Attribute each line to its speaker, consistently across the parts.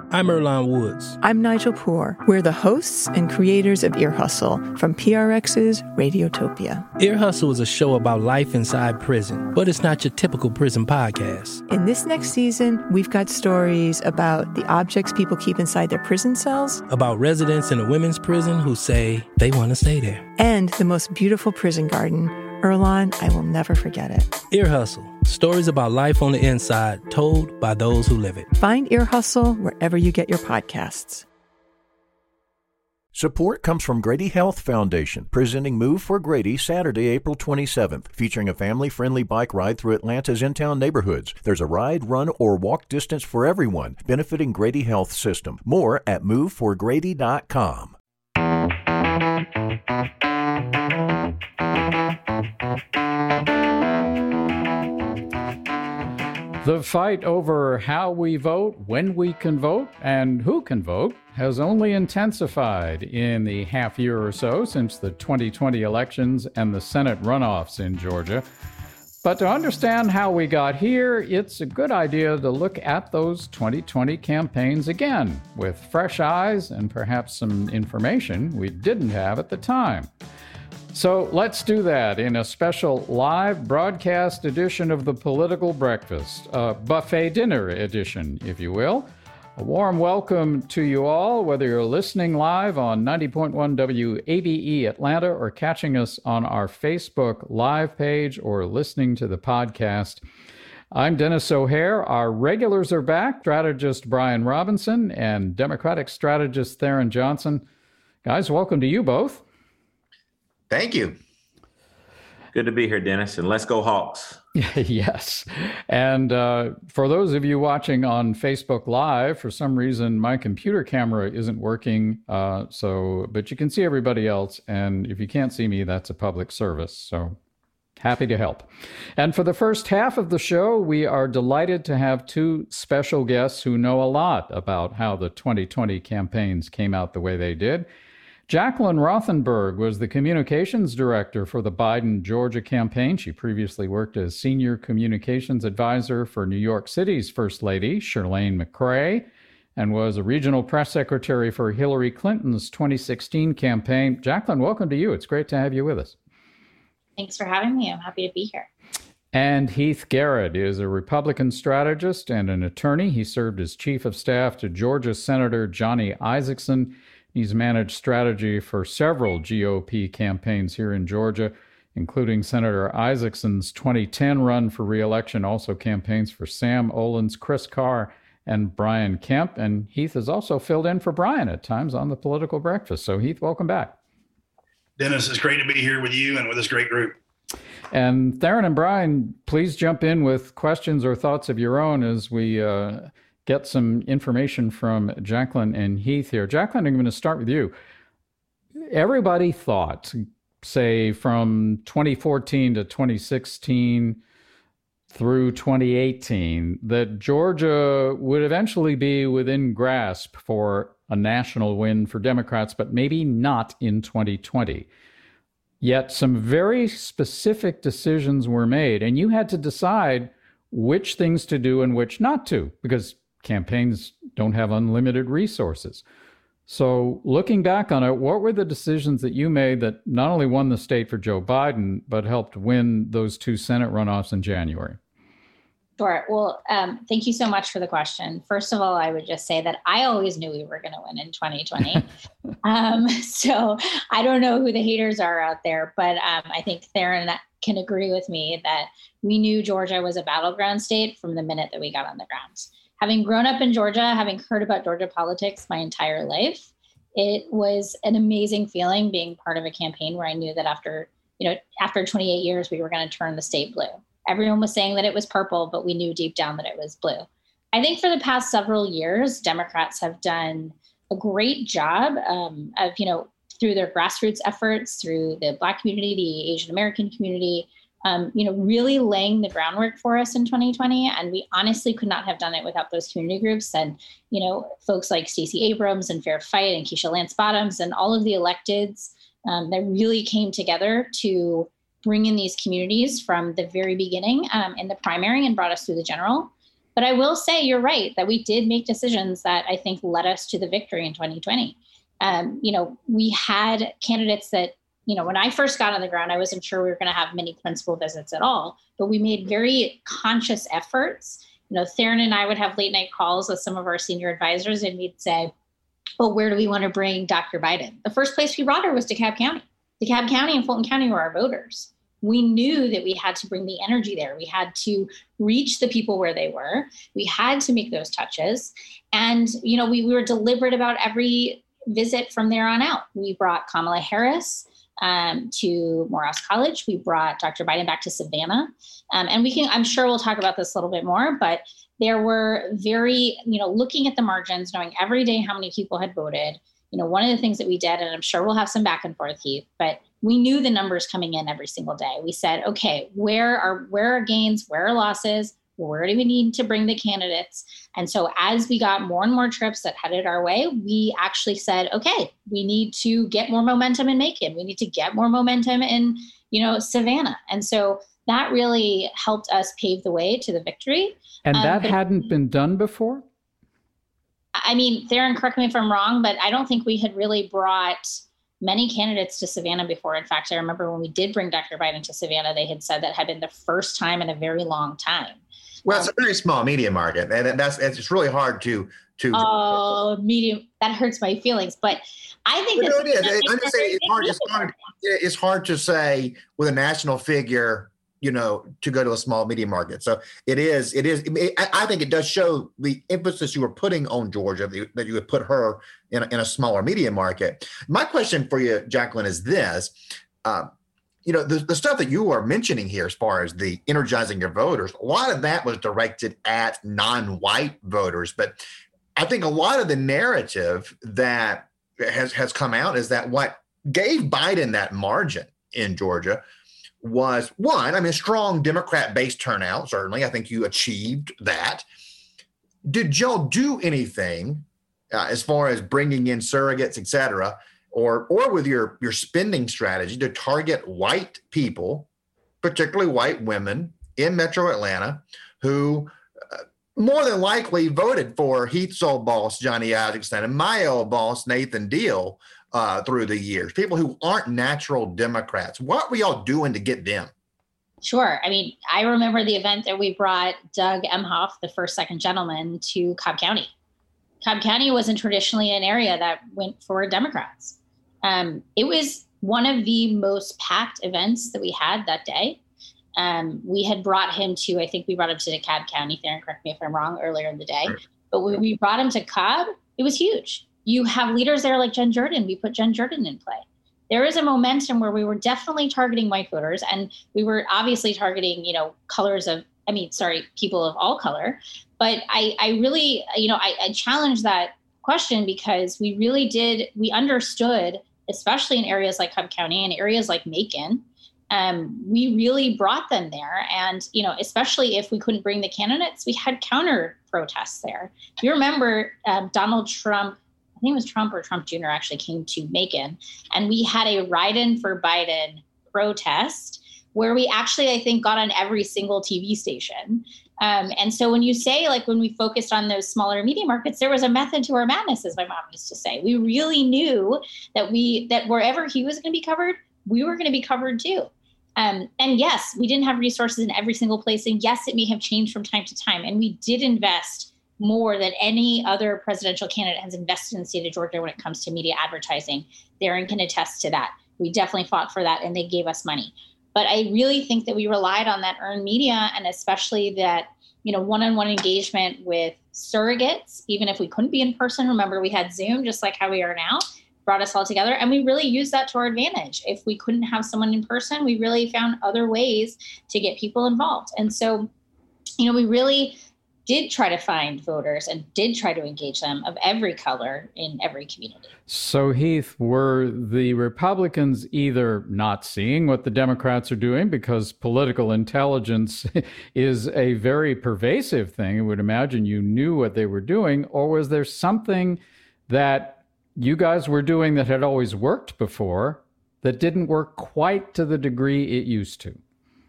Speaker 1: I'm Earlonne Woods.
Speaker 2: I'm Nigel Poor. We're the hosts and creators of Ear Hustle from PRX's Radiotopia.
Speaker 1: Ear Hustle is a show about life inside prison, but it's not your typical prison podcast.
Speaker 2: In this next season, we've got stories about the objects people keep inside their prison cells,
Speaker 1: about residents in a women's prison who say they want to stay there,
Speaker 2: and the most beautiful prison garden. Earlonne, I will never forget it.
Speaker 1: Ear Hustle. Stories about life on the inside, told by those who live it.
Speaker 2: Find Ear Hustle wherever you get your podcasts.
Speaker 3: Support comes from Grady Health Foundation, presenting Move for Grady Saturday, April 27th, featuring a family-friendly bike ride through Atlanta's in-town neighborhoods. There's a ride, run, or walk distance for everyone, benefiting Grady Health System. More at moveforgrady.com.
Speaker 4: The fight over how we vote, when we can vote, and who can vote has only intensified in the half year or so since the 2020 elections and the Senate runoffs in Georgia. But to understand how we got here, it's a good idea to look at those 2020 campaigns again with fresh eyes and perhaps some information we didn't have at the time. So let's do that in a special live broadcast edition of the Political Breakfast, a buffet dinner edition, if you will. A warm welcome to you all, whether you're listening live on 90.1 WABE Atlanta or catching us on our Facebook live page or listening to the podcast. I'm Dennis O'Hare. Our regulars are back, strategist Brian Robinson and Democratic strategist Theron Johnson. Guys, welcome to you both.
Speaker 5: Thank you. Good to be here, Dennis, and let's go Hawks.
Speaker 4: Yes. And for those of you watching on Facebook Live, for some reason, my computer camera isn't working, but you can see everybody else. And if you can't see me, that's a public service. So happy to help. And for the first half of the show, we are delighted to have two special guests who know a lot about how the 2020 campaigns came out the way they did. Jacqueline Rothenberg was the communications director for the Biden Georgia campaign. She previously worked as senior communications advisor for New York City's First Lady, Chirlane McCray, and was a regional press secretary for Hillary Clinton's 2016 campaign. Jacqueline, welcome to you. It's great to have you with us.
Speaker 6: Thanks for having me. I'm happy to be here.
Speaker 4: And Heath Garrett is a Republican strategist and an attorney. He served as chief of staff to Georgia Senator Johnny Isakson. He's managed strategy for several GOP campaigns here in Georgia, including Senator Isakson's 2010 run for re-election, also campaigns for Sam Olens, Chris Carr, and Brian Kemp. And Heath has also filled in for Brian at times on the Political Breakfast. So Heath, welcome back.
Speaker 7: Dennis, it's great to be here with you and with this great group.
Speaker 4: And Theron and Brian, please jump in with questions or thoughts of your own as we get some information from Jacqueline and Heath here. Jacqueline, I'm going to start with you. Everybody thought, say, from 2014 to 2016 through 2018, that Georgia would eventually be within grasp for a national win for Democrats, but maybe not in 2020. Yet some very specific decisions were made, and you had to decide which things to do and which not to, because campaigns don't have unlimited resources. So looking back on it, what were the decisions that you made that not only won the state for Joe Biden, but helped win those two Senate runoffs in January?
Speaker 6: Sure. Well, thank you so much for the question. First of all, I would just say that I always knew we were going to win in 2020. So I don't know who the haters are out there, but I think Theron can agree with me that we knew Georgia was a battleground state from the minute that we got on the ground. Having grown up in Georgia, having heard about Georgia politics my entire life, it was an amazing feeling being part of a campaign where I knew that after 28 years, we were going to turn the state blue. Everyone was saying that it was purple, but we knew deep down that it was blue. I think for the past several years, Democrats have done a great job of, through their grassroots efforts, through the Black community, the Asian American community, really laying the groundwork for us in 2020. And we honestly could not have done it without those community groups and, folks like Stacey Abrams and Fair Fight and Keisha Lance Bottoms and all of the electeds that really came together to bring in these communities from the very beginning in the primary and brought us through the general. But I will say you're right that we did make decisions that I think led us to the victory in 2020. We had candidates that, when I first got on the ground, I wasn't sure we were going to have many principal visits at all, but we made very conscious efforts. Theron and I would have late night calls with some of our senior advisors, and we'd say, well, where do we want to bring Dr. Biden? The first place we brought her was DeKalb County. DeKalb County and Fulton County were our voters. We knew that we had to bring the energy there. We had to reach the people where they were. We had to make those touches. And, we were deliberate about every visit from there on out. We brought Kamala Harris to Morehouse College. We brought Dr. Biden back to Savannah. And I'm sure we'll talk about this a little bit more, but there were very, looking at the margins, knowing every day how many people had voted. One of the things that we did, and I'm sure we'll have some back and forth, Heath, but we knew the numbers coming in every single day. We said, okay, where are gains? Where are losses? Where do we need to bring the candidates? And so as we got more and more trips that headed our way, we actually said, okay, we need to get more momentum in Macon. We need to get more momentum in, Savannah. And so that really helped us pave the way to the victory.
Speaker 4: And that hadn't been done before?
Speaker 6: I mean, Theron, correct me if I'm wrong, but I don't think we had really brought many candidates to Savannah before. In fact, I remember when we did bring Dr. Biden to Savannah, they had said that had been the first time in a very long time.
Speaker 5: Well, it's a very small media market, and it's really hard to.
Speaker 6: Oh, medium! That hurts my feelings, but I think
Speaker 5: it is. I'm just saying it's hard to say with a national figure, to go to a small media market. So it is. I think it does show the emphasis you were putting on Georgia, that you would put her in a smaller media market. My question for you, Jacqueline, is this. The stuff that you are mentioning here as far as the energizing your voters, a lot of that was directed at non-white voters. But I think a lot of the narrative that has come out is that what gave Biden that margin in Georgia was, one, strong Democrat-based turnout, certainly. I think you achieved that. Did y'all do anything as far as bringing in surrogates, et cetera, or with your spending strategy to target white people, particularly white women in Metro Atlanta, who more than likely voted for Heath's old boss, Johnny Isakson, and my old boss, Nathan Deal, through the years, people who aren't natural Democrats? What were y'all doing to get them?
Speaker 6: Sure. I remember the event that we brought Doug Emhoff, the first second gentleman, to Cobb County. Cobb County wasn't traditionally an area that went for Democrats. It was one of the most packed events that we had that day. We had brought him to, I think we brought him to DeKalb County, Theron, correct me if I'm wrong, earlier in the day. Right. But when we brought him to Cobb, it was huge. You have leaders there like Jen Jordan. We put Jen Jordan in play. There is a momentum where we were definitely targeting white voters, and we were obviously targeting, people of all color. But I really, I challenge that question because we understood, especially in areas like Cobb County and areas like Macon, we really brought them there. And, especially if we couldn't bring the candidates, we had counter protests there. If you remember, Donald Trump, I think it was Trump or Trump Jr. actually came to Macon, and we had a write-in for Biden protest where we actually, I think, got on every single TV station. And so when you say, when we focused on those smaller media markets, there was a method to our madness, as my mom used to say. We really knew that wherever he was going to be covered, we were going to be covered too. And yes, we didn't have resources in every single place. And yes, it may have changed from time to time. And we did invest more than any other presidential candidate has invested in the state of Georgia when it comes to media advertising. Theron can attest to that. We definitely fought for that, and they gave us money. But I really think that we relied on that earned media, and especially that, one-on-one engagement with surrogates, even if we couldn't be in person. Remember, we had Zoom, just like how we are now, brought us all together. And we really used that to our advantage. If we couldn't have someone in person, we really found other ways to get people involved. And so, we really did try to find voters and did try to engage them of every color in every community.
Speaker 4: So, Heath, were the Republicans either not seeing what the Democrats are doing, because political intelligence is a very pervasive thing? I would imagine you knew what they were doing, or was there something that you guys were doing that had always worked before that didn't work quite to the degree it used to?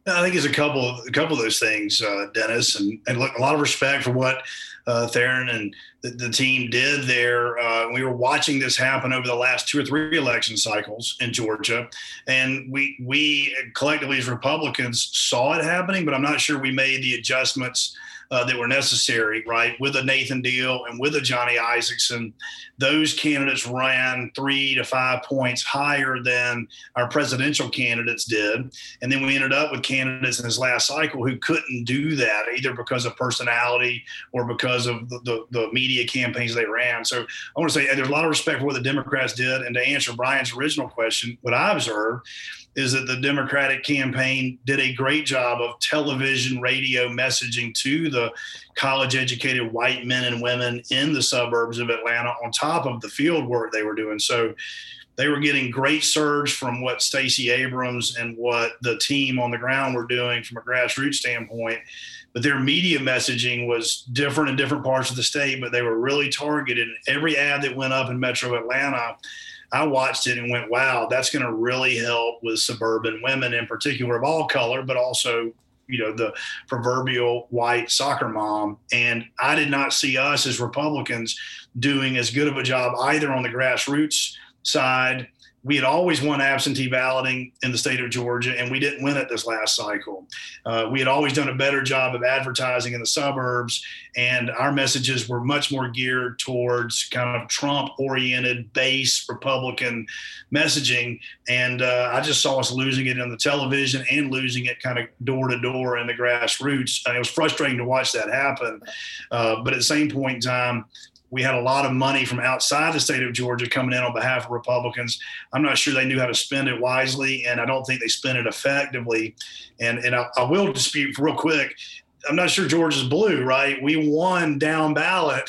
Speaker 7: I think it's a couple of those things, Dennis, and look, a lot of respect for what Theron and the team did there. We were watching this happen over the last 2 or 3 election cycles in Georgia, and we collectively as Republicans saw it happening, but I'm not sure we made the adjustments that were necessary, right? With a Nathan Deal and with a Johnny Isakson, those candidates ran 3 to 5 points higher than our presidential candidates did. And then we ended up with candidates in this last cycle who couldn't do that, either because of personality or because of the media campaigns they ran. So I want to say there's a lot of respect for what the Democrats did. And to answer Brian's original question, what I observed is that the Democratic campaign did a great job of television, radio messaging to the college-educated white men and women in the suburbs of Atlanta on top of the field work they were doing. So they were getting great surge from what Stacey Abrams and what the team on the ground were doing from a grassroots standpoint. But their media messaging was different in different parts of the state, but they were really targeted. Every ad that went up in Metro Atlanta, I watched it and went, wow, that's going to really help with suburban women in particular of all color, but also, the proverbial white soccer mom. And I did not see us as Republicans doing as good of a job either on the grassroots side. We had always won absentee balloting in the state of Georgia, and we didn't win it this last cycle. We had always done a better job of advertising in the suburbs, and our messages were much more geared towards kind of Trump-oriented base Republican messaging. And I just saw us losing it on the television and losing it kind of door to door in the grassroots. And it was frustrating to watch that happen. But at the same point in time, we had a lot of money from outside the state of Georgia coming in on behalf of Republicans. I'm not sure they knew how to spend it wisely, and I don't think they spent it effectively. And I will dispute real quick. I'm not sure Georgia's blue, right? We won down ballot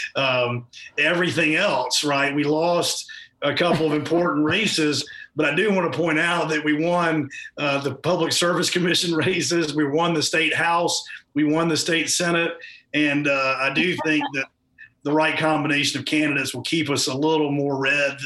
Speaker 7: everything else, right? We lost a couple of important races, but I do want to point out that we won the Public Service Commission races. We won the state House. We won the state Senate. And I do think that the right combination of candidates will keep us a little more red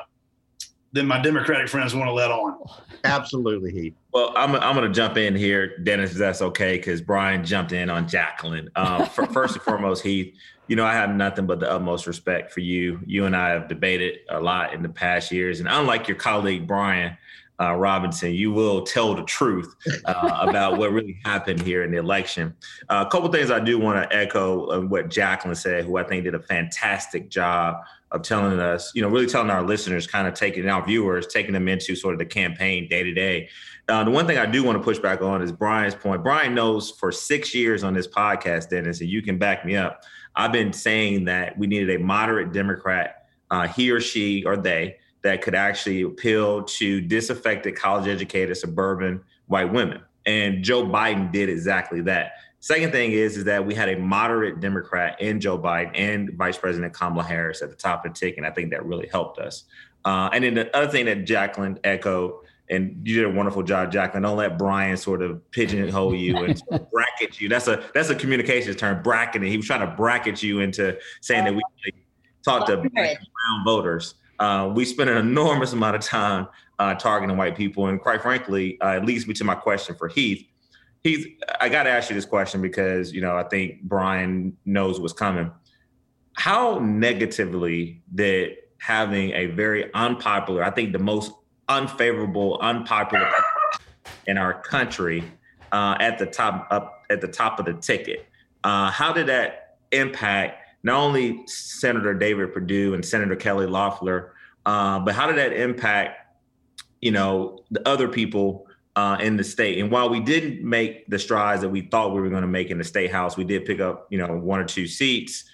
Speaker 7: than my Democratic friends want to let on.
Speaker 5: Absolutely, Heath.
Speaker 8: Well, I'm going to jump in here, Dennis, if that's okay, because Brian jumped in on Jacqueline. First and foremost, Heath, I have nothing but the utmost respect for you. You and I have debated a lot in the past years. And unlike your colleague, Brian Robinson, you will tell the truth about what really happened here in the election. A couple of things I do want to echo of what Jacqueline said, who I think did a fantastic job of telling us, really telling our listeners, kind of taking our viewers, taking them into sort of the campaign day to day. The one thing I do want to push back on is Brian's point. Brian knows for 6 years on this podcast, Dennis, and you can back me up, I've been saying that we needed a moderate Democrat, he or she or they, that could actually appeal to disaffected, college-educated, suburban white women. And Joe Biden did exactly that. Second thing is that we had a moderate Democrat in Joe Biden and Vice President Kamala Harris at the top of the ticket. And I think that really helped us. And then the other thing that Jacqueline echoed, and you did a wonderful job, Jacqueline, don't let Brian sort of pigeonhole you and sort of bracket you. That's a communications term, bracketing. He was trying to bracket you into saying that we talked to black and brown voters. We spend an enormous amount of time targeting white people. And quite frankly, it leads me to my question for Heath. Heath, I got to ask you this question because, I think Brian knows what's coming. How negatively did having a very unpopular, I think the most unfavorable, unpopular in our country at the top of the ticket, how did that impact not only Senator David Perdue and Senator Kelly Loeffler, but how did that impact, the other people in the state? And while we didn't make the strides that we thought we were going to make in the state house, we did pick up, 1 or 2 seats.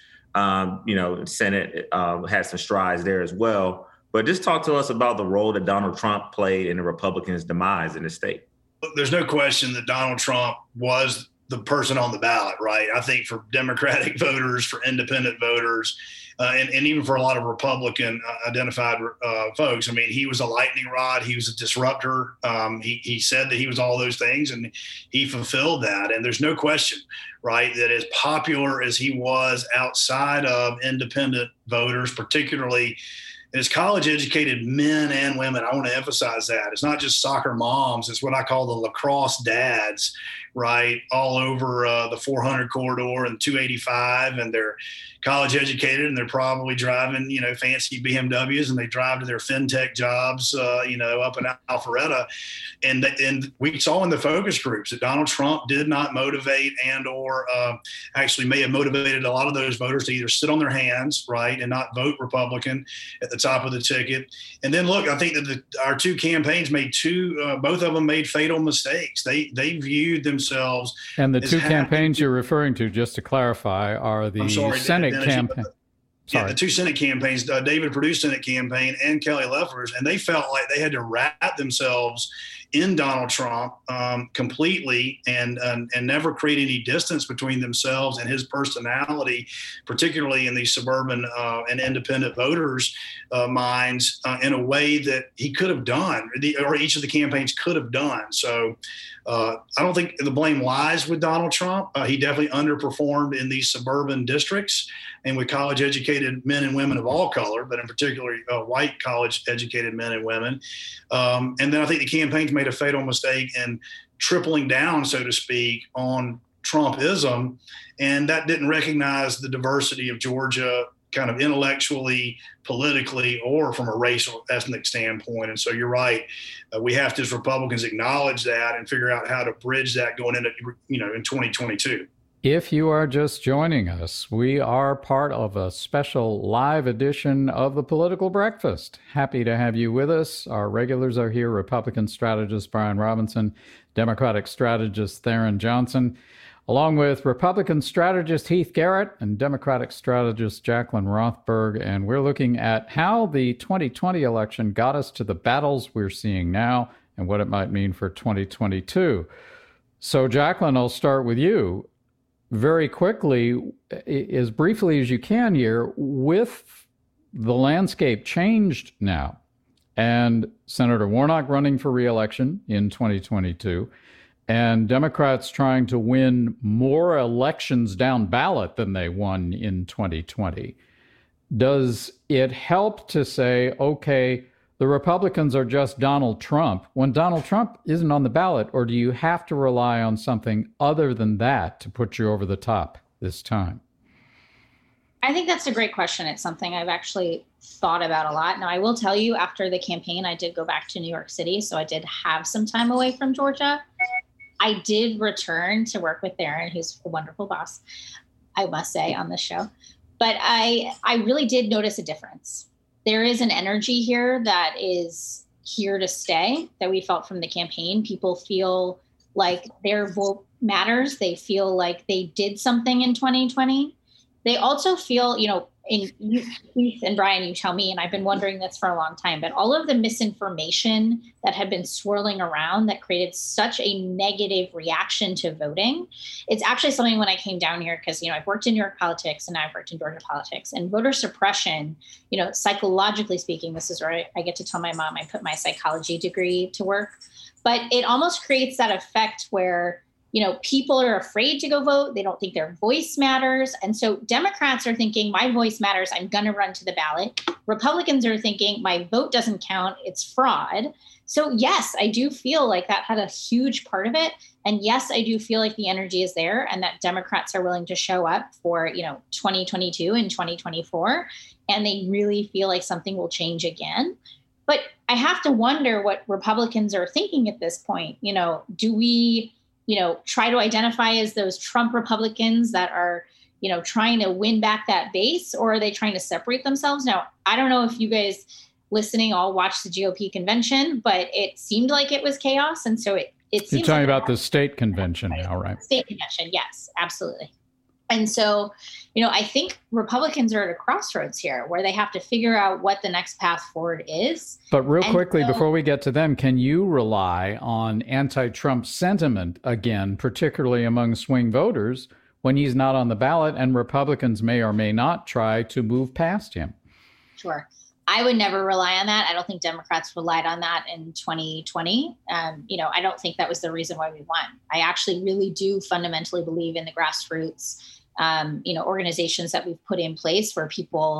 Speaker 8: Senate had some strides there as well. But just talk to us about the role that Donald Trump played in the Republicans' demise in the state.
Speaker 7: There's no question that Donald Trump was the person on the ballot, right? I think for Democratic voters, for independent voters, and even for a lot of Republican identified folks. I mean, he was a lightning rod. He was a disruptor. He said that he was all those things, and he fulfilled that. And there's no question, right, that as popular as he was outside of independent voters, particularly And it's college-educated men and women. I want to emphasize that. It's not just soccer moms. It's what I call the lacrosse dads, right, all over the 400 corridor and 285. And they're college-educated, and they're probably driving, fancy BMWs, and they drive to their fintech jobs, up in Alpharetta. And we saw in the focus groups that Donald Trump did not motivate and or actually may have motivated a lot of those voters to either sit on their hands, right, and not vote Republican at the top of the ticket. And then look, I think that our two campaigns made both of them made fatal mistakes. They viewed themselves.
Speaker 4: And the two campaigns you're referring to, just to clarify, are the Senate campaign.
Speaker 7: Yeah, the two Senate campaigns, David Perdue's Senate campaign and Kelly Loeffler's, and they felt like they had to wrap themselves in Donald Trump completely and never create any distance between themselves and his personality, particularly in these suburban and independent voters' minds, in a way that he could have done, or each of the campaigns could have done. So I don't think the blame lies with Donald Trump. He definitely underperformed in these suburban districts and with college-educated men and women of all color, but in particular white college-educated men and women. And then I think the campaigns made a fatal mistake in tripling down, so to speak, on Trumpism, and that didn't recognize the diversity of Georgia kind of intellectually, politically, or from a racial ethnic standpoint. And so you're right. We have to, as Republicans, acknowledge that and figure out how to bridge that going into, in 2022.
Speaker 4: If you are just joining us, we are part of a special live edition of the Political Breakfast. Happy to have you with us. Our regulars are here, Republican strategist Brian Robinson, Democratic strategist Theron Johnson, along with Republican strategist Heath Garrett and Democratic strategist Jacqueline Rothberg. And we're looking at how the 2020 election got us to the battles we're seeing now and what it might mean for 2022. So, Jacqueline, I'll start with you. Very quickly, as briefly as you can here, with the landscape changed now, and Senator Warnock running for re-election in 2022, and Democrats trying to win more elections down ballot than they won in 2020, does it help to say, okay, the Republicans are just Donald Trump when Donald Trump isn't on the ballot, or do you have to rely on something other than that to put you over the top this time?
Speaker 6: I think that's a great question. It's something I've actually thought about a lot. Now, I will tell you, after the campaign, I did go back to New York City, so I did have some time away from Georgia. I did return to work with Theron, who's a wonderful boss, I must say, on this show. But I really did notice a difference. There is an energy here that is here to stay that we felt from the campaign. People feel like their vote matters. They feel like they did something in 2020. They also feel, Keith and Brian, you tell me, and I've been wondering this for a long time, but all of the misinformation that had been swirling around that created such a negative reaction to voting, it's actually something when I came down here, because, I've worked in New York politics and now I've worked in Georgia politics, and voter suppression, psychologically speaking, this is where I get to tell my mom I put my psychology degree to work, but it almost creates that effect where people are afraid to go vote. They don't think their voice matters. And so Democrats are thinking, my voice matters, I'm going to run to the ballot. Republicans are thinking, my vote doesn't count, it's fraud. So yes, I do feel like that had a huge part of it. And yes, I do feel like the energy is there and that Democrats are willing to show up for, 2022 and 2024. And they really feel like something will change again. But I have to wonder what Republicans are thinking at this point. Do we try to identify as those Trump Republicans that are, trying to win back that base, or are they trying to separate themselves? Now, I don't know if you guys listening all watched the GOP convention, but it seemed like it was chaos. And so it seems
Speaker 4: You're talking about the state convention now, right?
Speaker 6: State convention. Yes, absolutely. And so, I think Republicans are at a crossroads here where they have to figure out what the next path forward is.
Speaker 4: But real quickly, before we get to them, can you rely on anti-Trump sentiment again, particularly among swing voters, when he's not on the ballot and Republicans may or may not try to move past him?
Speaker 6: Sure. I would never rely on that. I don't think Democrats relied on that in 2020. I don't think that was the reason why we won. I actually really do fundamentally believe in the grassroots organizations that we've put in place where people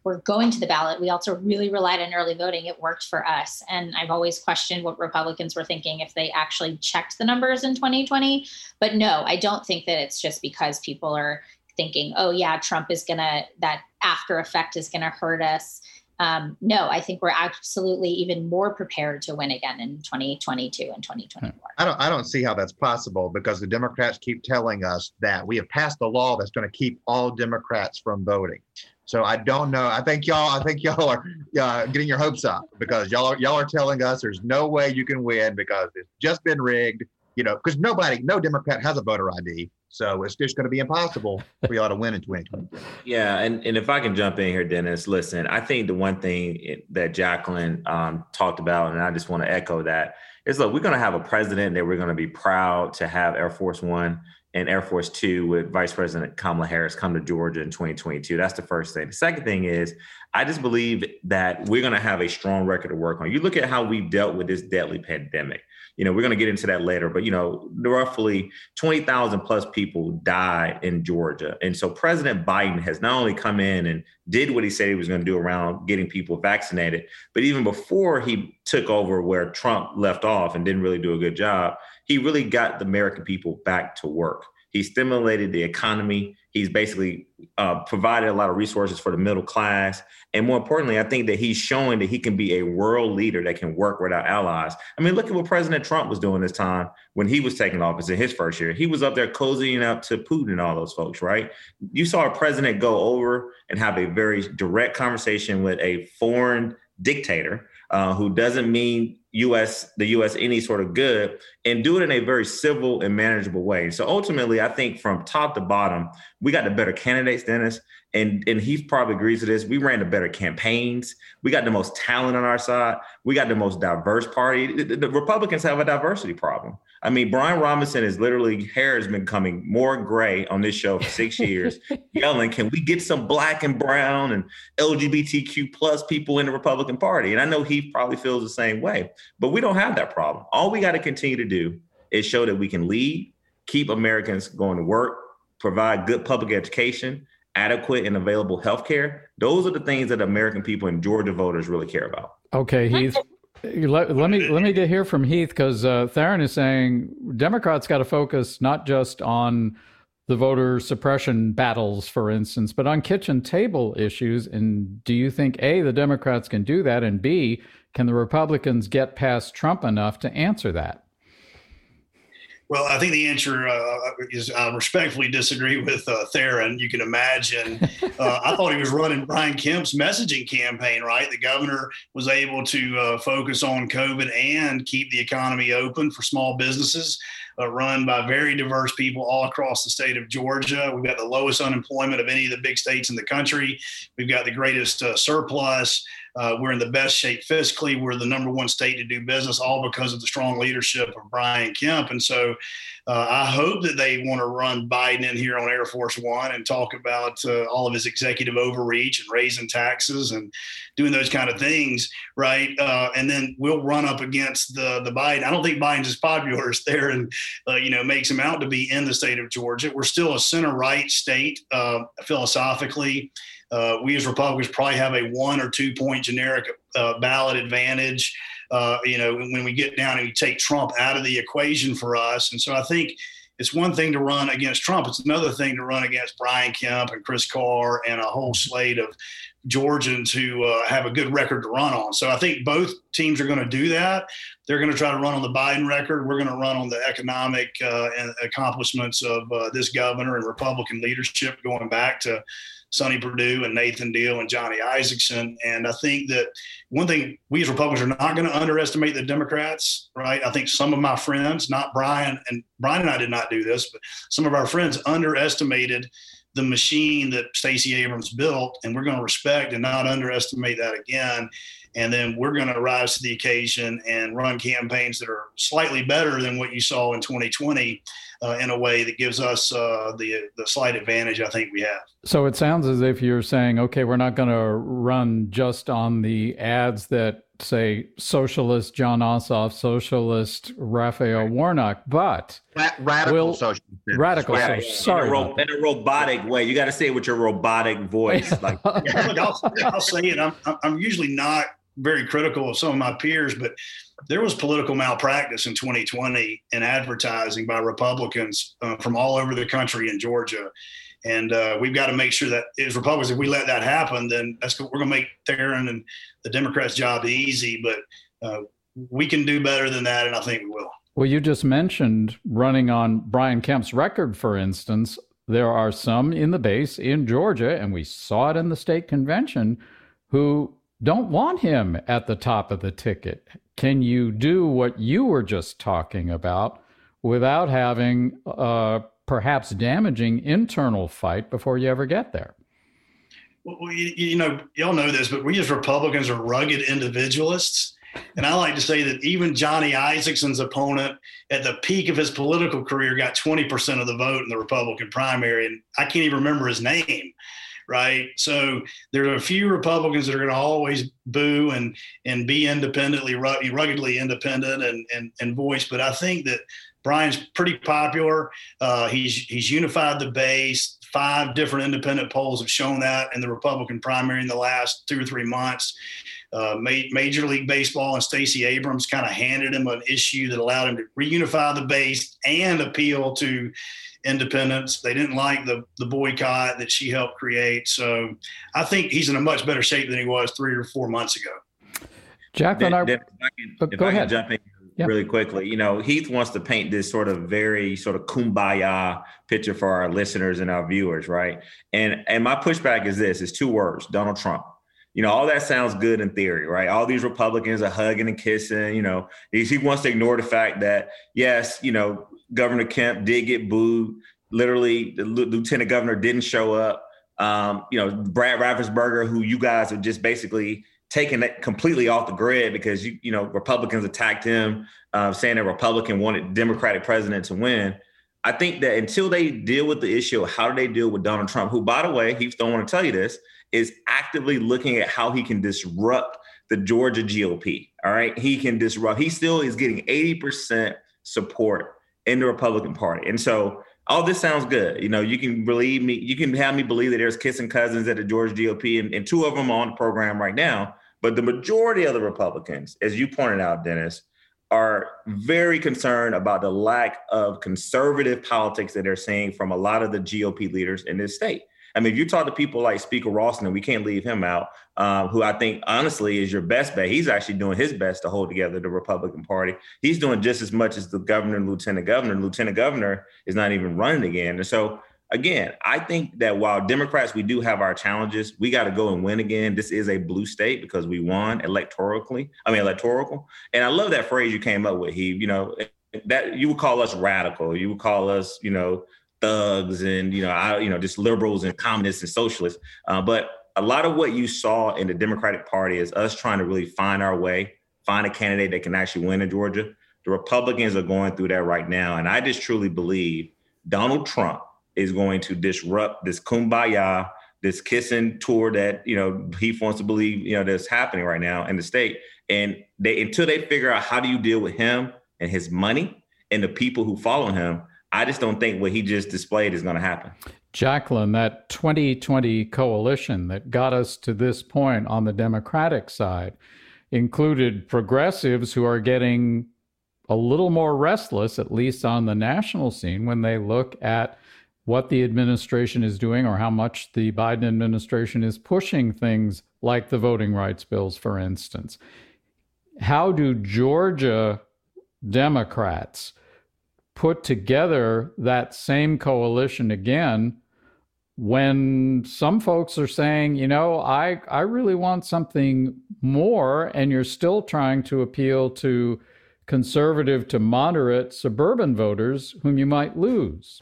Speaker 6: were going to the ballot. We also really relied on early voting. It worked for us. And I've always questioned what Republicans were thinking if they actually checked the numbers in 2020. But no, I don't think that it's just because people are thinking, oh yeah, Trump is that after effect is gonna hurt us. No, I think we're absolutely even more prepared to win again in 2022 and 2024.
Speaker 5: I don't see how that's possible, because the Democrats keep telling us that we have passed a law that's going to keep all Democrats from voting. So I don't know. I think y'all are getting your hopes up, because y'all are telling us there's no way you can win because it's just been rigged. Because no Democrat has a voter ID. So it's just going to be impossible for y'all to win in 2020.
Speaker 8: Yeah. And if I can jump in here, Dennis, listen, I think the one thing that Jacqueline talked about, and I just want to echo that, is look, we're going to have a president that we're going to be proud to have Air Force One and Air Force Two with Vice President Kamala Harris come to Georgia in 2022. That's the first thing. The second thing is, I just believe that we're going to have a strong record to work on. You look at how we've dealt with this deadly pandemic. We're going to get into that later, but, roughly 20,000 plus people died in Georgia. And so President Biden has not only come in and did what he said he was going to do around getting people vaccinated, but even before he took over where Trump left off and didn't really do a good job, he really got the American people back to work. He stimulated the economy. He's basically provided a lot of resources for the middle class. And more importantly, I think that he's showing that he can be a world leader that can work with our allies. I mean, look at what President Trump was doing this time when he was taking office in his first year. He was up there cozying up to Putin and all those folks, right? You saw a president go over and have a very direct conversation with a foreign dictator who doesn't mean the U.S. any sort of good, and do it in a very civil and manageable way. So ultimately, I think from top to bottom, we got the better candidates, Dennis, and he probably agrees to this. We ran the better campaigns. We got the most talent on our side. We got the most diverse party. The Republicans have a diversity problem. I mean, Brian Robinson hair has been becoming more gray on this show for 6 years, yelling, can we get some black and brown and LGBTQ plus people in the Republican Party? And I know he probably feels the same way, but we don't have that problem. All we got to continue to do is show that we can lead, keep Americans going to work, provide good public education, adequate and available healthcare. Those are the things that American people and Georgia voters really care about.
Speaker 4: Okay, Heath. Let me get here from Heath, because Theron is saying Democrats got to focus not just on the voter suppression battles, for instance, but on kitchen table issues. And do you think, A, the Democrats can do that, and B, can the Republicans get past Trump enough to answer that?
Speaker 7: Well, I think the answer is I respectfully disagree with Theron. You can imagine. I thought he was running Brian Kemp's messaging campaign, right? The governor was able to focus on COVID and keep the economy open for small businesses, run by very diverse people all across the state of Georgia. We've got the lowest unemployment of any of the big states in the country. We've got the greatest surplus. We're in the best shape fiscally. We're the number one state to do business, all because of the strong leadership of Brian Kemp. And so I hope that they want to run Biden in here on Air Force One and talk about all of his executive overreach and raising taxes and doing those kind of things, right? And then we'll run up against the Biden. I don't think Biden's as popular as Theron, makes him out to be in the state of Georgia. We're still a center-right state philosophically. We as Republicans probably have a 1 or 2 point generic ballot advantage, when we get down and you take Trump out of the equation for us. And so I think it's one thing to run against Trump. It's another thing to run against Brian Kemp and Chris Carr and a whole slate of Georgians who have a good record to run on. So I think both teams are going to do that. They're going to try to run on the Biden record. We're going to run on the economic and accomplishments of this governor and Republican leadership going back to Sonny Perdue and Nathan Deal and Johnny Isakson. And I think that one thing, we as Republicans are not going to underestimate the Democrats, right? I think some of my friends, not Brian and I did not do this, but some of our friends underestimated the machine that Stacey Abrams built, and we're going to respect and not underestimate that again. And then we're going to rise to the occasion and run campaigns that are slightly better than what you saw in 2020 in a way that gives us the slight advantage I think we have.
Speaker 4: So it sounds as if you're saying, okay, we're not going to run just on the ads that say, socialist John Ossoff, socialist Raphael Warnock, but
Speaker 5: radical socialist.
Speaker 4: Radical socialist. Sorry.
Speaker 8: In a robotic way. You got to say it with your robotic voice. Like,
Speaker 7: Look, I'll say it. I'm usually not very critical of some of my peers, but there was political malpractice in 2020 in advertising by Republicans from all over the country in Georgia. And we've got to make sure that as Republicans, if we let that happen, then we're going to make Theron and the Democrats' job easy. But we can do better than that, and I think we will.
Speaker 4: Well, you just mentioned running on Brian Kemp's record, for instance. There are some in the base in Georgia, and we saw it in the state convention, who don't want him at the top of the ticket. Can you do what you were just talking about without having perhaps damaging internal fight before you ever get there?
Speaker 7: Well, y'all know this, but we as Republicans are rugged individualists. And I like to say that even Johnny Isakson's opponent at the peak of his political career got 20% of the vote in the Republican primary. And I can't even remember his name. Right. So there are a few Republicans that are going to always boo and be ruggedly independent and voice. But I think that Brian's pretty popular. He's unified the base. 5 different independent polls have shown that in the Republican primary in the last 2 or 3 months. Major League Baseball and Stacey Abrams kind of handed him an issue that allowed him to reunify the base and appeal to independents. They didn't like the boycott that she helped create. So I think he's in a much better shape than he was 3 or 4 months ago.
Speaker 4: Jacqueline,
Speaker 8: go ahead. Jump in really quickly. Heath wants to paint this sort of very sort of kumbaya picture for our listeners and our viewers, right? And my pushback is this: it's 2 words, Donald Trump. All that sounds good in theory, right? All these Republicans are hugging and kissing. He wants to ignore the fact that, yes, Governor Kemp did get booed. Literally, the lieutenant governor didn't show up. Brad Raffensperger, who you guys have just basically taken it completely off the grid because, Republicans attacked him, saying that Republican wanted Democratic president to win. I think that until they deal with the issue of how do they deal with Donald Trump, who, by the way, he don't want to tell you this, is actively looking at how he can disrupt the Georgia GOP. All right. He can disrupt. He still is getting 80% support in the Republican Party. And so all this sounds good. You can believe me. You can have me believe that there's kissing cousins at the Georgia GOP, and 2 of them are on the program right now. But the majority of the Republicans, as you pointed out, Dennis, are very concerned about the lack of conservative politics that they're seeing from a lot of the GOP leaders in this state. I mean, if you talk to people like Speaker Ralston, and we can't leave him out, who I think, honestly, is your best bet. He's actually doing his best to hold together the Republican Party. He's doing just as much as the governor and lieutenant governor. The lieutenant governor is not even running again. And so, again, I think that while Democrats, we do have our challenges, we got to go and win again. This is a blue state because we won electoral. And I love that phrase you came up with, Heath. That you would call us radical. You would call us, thugs and, just liberals and communists and socialists. But a lot of what you saw in the Democratic Party is us trying to really find our way, find a candidate that can actually win in Georgia. The Republicans are going through that right now. And I just truly believe Donald Trump is going to disrupt this kumbaya, this kissing tour that, he wants to believe, that's happening right now in the state. And until they figure out how do you deal with him and his money and the people who follow him, I just don't think what he just displayed is going to happen.
Speaker 4: Jacqueline, that 2020 coalition that got us to this point on the Democratic side included progressives who are getting a little more restless, at least on the national scene, when they look at what the administration is doing or how much the Biden administration is pushing things like the voting rights bills, for instance. How do Georgia Democrats put together that same coalition again when some folks are saying, I really want something more, and you're still trying to appeal to conservative to moderate suburban voters whom you might lose?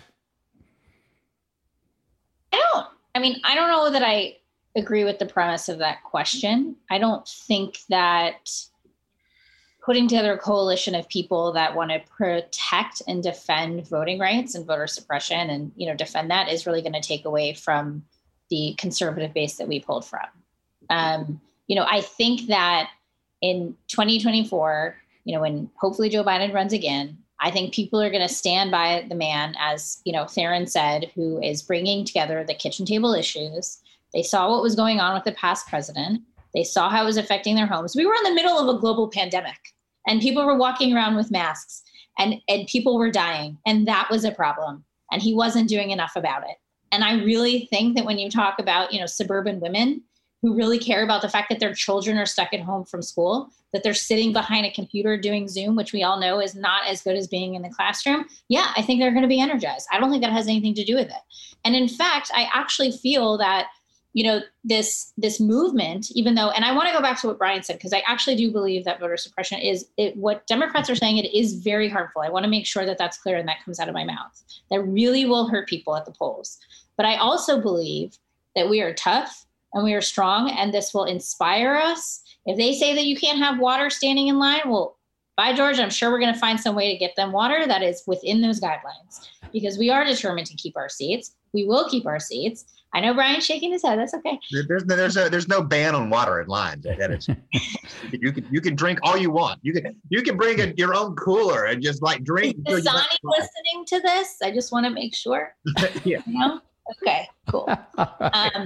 Speaker 6: I don't know that I agree with the premise of that question. I don't think that putting together a coalition of people that want to protect and defend voting rights and voter suppression and, defend that is really going to take away from the conservative base that we pulled from. I think that in 2024, when hopefully Joe Biden runs again, I think people are going to stand by the man, as, Theron said, who is bringing together the kitchen table issues. They saw what was going on with the past president. They saw how it was affecting their homes. We were in the middle of a global pandemic and people were walking around with masks and people were dying. And that was a problem. And he wasn't doing enough about it. And I really think that when you talk about, suburban women who really care about the fact that their children are stuck at home from school, that they're sitting behind a computer doing Zoom, which we all know is not as good as being in the classroom. Yeah, I think they're going to be energized. I don't think that has anything to do with it. And in fact, I actually feel that, this movement, even though, and I want to go back to what Brian said, because I actually do believe that voter suppression what Democrats are saying, it is very harmful. I want to make sure that that's clear and that comes out of my mouth. That really will hurt people at the polls. But I also believe that we are tough and we are strong, and this will inspire us. If they say that you can't have water standing in line, well, by George, I'm sure we're going to find some way to get them water that is within those guidelines, because we are determined to keep our seats. We will keep our seats. I know Brian's shaking his head. That's okay.
Speaker 5: There's no ban on water in lines. You can drink all you want. You can bring your own cooler and just drink.
Speaker 6: Is Sonny listening to this? I just want to make sure.
Speaker 5: Yeah.
Speaker 6: Okay. Cool. But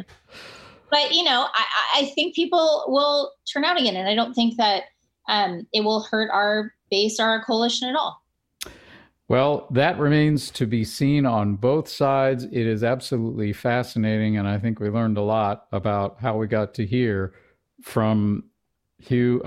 Speaker 6: I think people will turn out again, and I don't think that it will hurt our base or our coalition at all.
Speaker 4: Well, that remains to be seen on both sides. It is absolutely fascinating, and I think we learned a lot about how we got to hear from Heath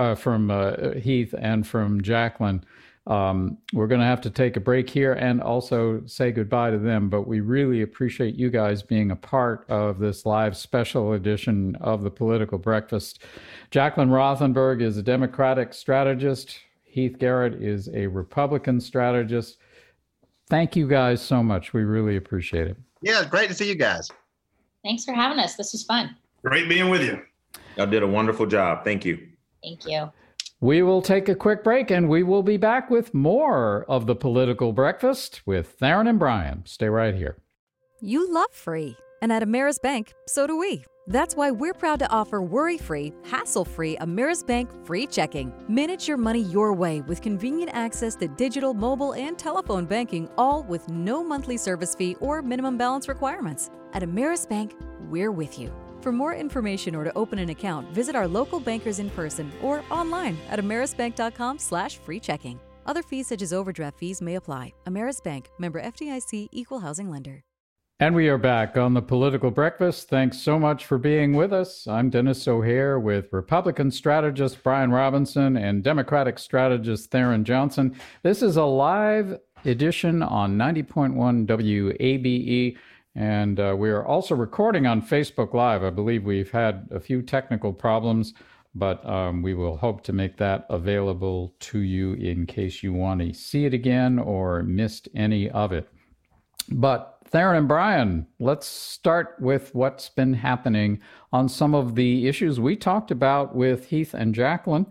Speaker 4: and from Jacqueline. We're going to have to take a break here and also say goodbye to them, but we really appreciate you guys being a part of this live special edition of the Political Breakfast. Jacqueline Rothenberg is a Democratic strategist. Heath Garrett is a Republican strategist. Thank you guys so much. We really appreciate it.
Speaker 5: Yeah, great to see you guys.
Speaker 6: Thanks for having us. This was fun.
Speaker 7: Great being with you.
Speaker 8: Y'all did a wonderful job. Thank you.
Speaker 6: Thank you.
Speaker 4: We will take a quick break and we will be back with more of the Political Breakfast with Theron and Brian. Stay right here.
Speaker 9: You love free. And at Ameris Bank, so do we. That's why we're proud to offer worry-free, hassle-free Ameris Bank free checking. Manage your money your way with convenient access to digital, mobile, and telephone banking, all with no monthly service fee or minimum balance requirements. At Ameris Bank, we're with you. For more information or to open an account, visit our local bankers in person or online at amerisbank.com/free checking. Other fees such as overdraft fees may apply. Ameris Bank, member FDIC, equal housing lender.
Speaker 4: And we are back on the Political Breakfast. Thanks so much for being with us. I'm Dennis O'Hare with Republican strategist Brian Robinson and Democratic strategist Theron Johnson. This is a live edition on 90.1 WABE, and we are also recording on Facebook Live. I believe we've had a few technical problems, but we will hope to make that available to you in case you want to see it again or missed any of it. But Theron and Brian, let's start with what's been happening on some of the issues we talked about with Heath and Jacqueline.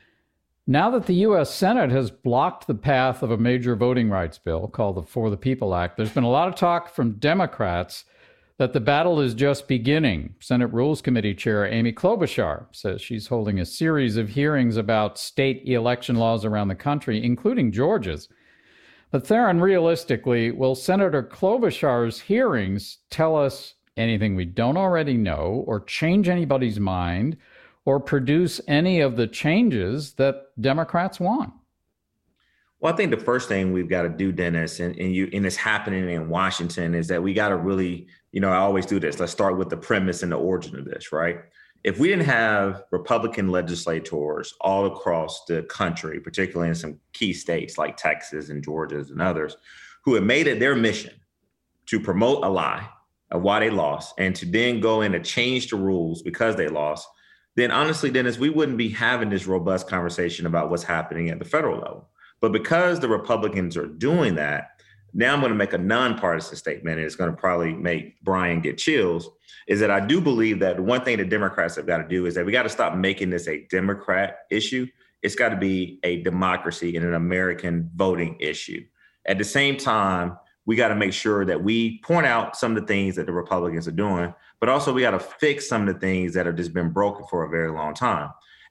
Speaker 4: Now that the U.S. Senate has blocked the path of a major voting rights bill called the For the People Act, there's been a lot of talk from Democrats that the battle is just beginning. Senate Rules Committee Chair Amy Klobuchar says she's holding a series of hearings about state election laws around the country, including Georgia's. But Theron, realistically, will Senator Klobuchar's hearings tell us anything we don't already know or change anybody's mind or produce any of the changes that Democrats want?
Speaker 8: Well, I think the first thing we've got to do, Dennis, and it's happening in Washington, is that we got to really, I always do this. Let's start with the premise and the origin of this, right? If we didn't have Republican legislators all across the country, particularly in some key states like Texas and Georgia and others, who have made it their mission to promote a lie of why they lost and to then go in and change the rules because they lost, then honestly, Dennis, we wouldn't be having this robust conversation about what's happening at the federal level. But because the Republicans are doing that, now I'm going to make a nonpartisan statement, and it's going to probably make Brian get chills, is that I do believe that one thing the Democrats have got to do is that we got to stop making this a Democrat issue. It's got to be a democracy and an American voting issue. At the same time, we got to make sure that we point out some of the things that the Republicans are doing, but also we got to fix some of the things that have just been broken for a very long time.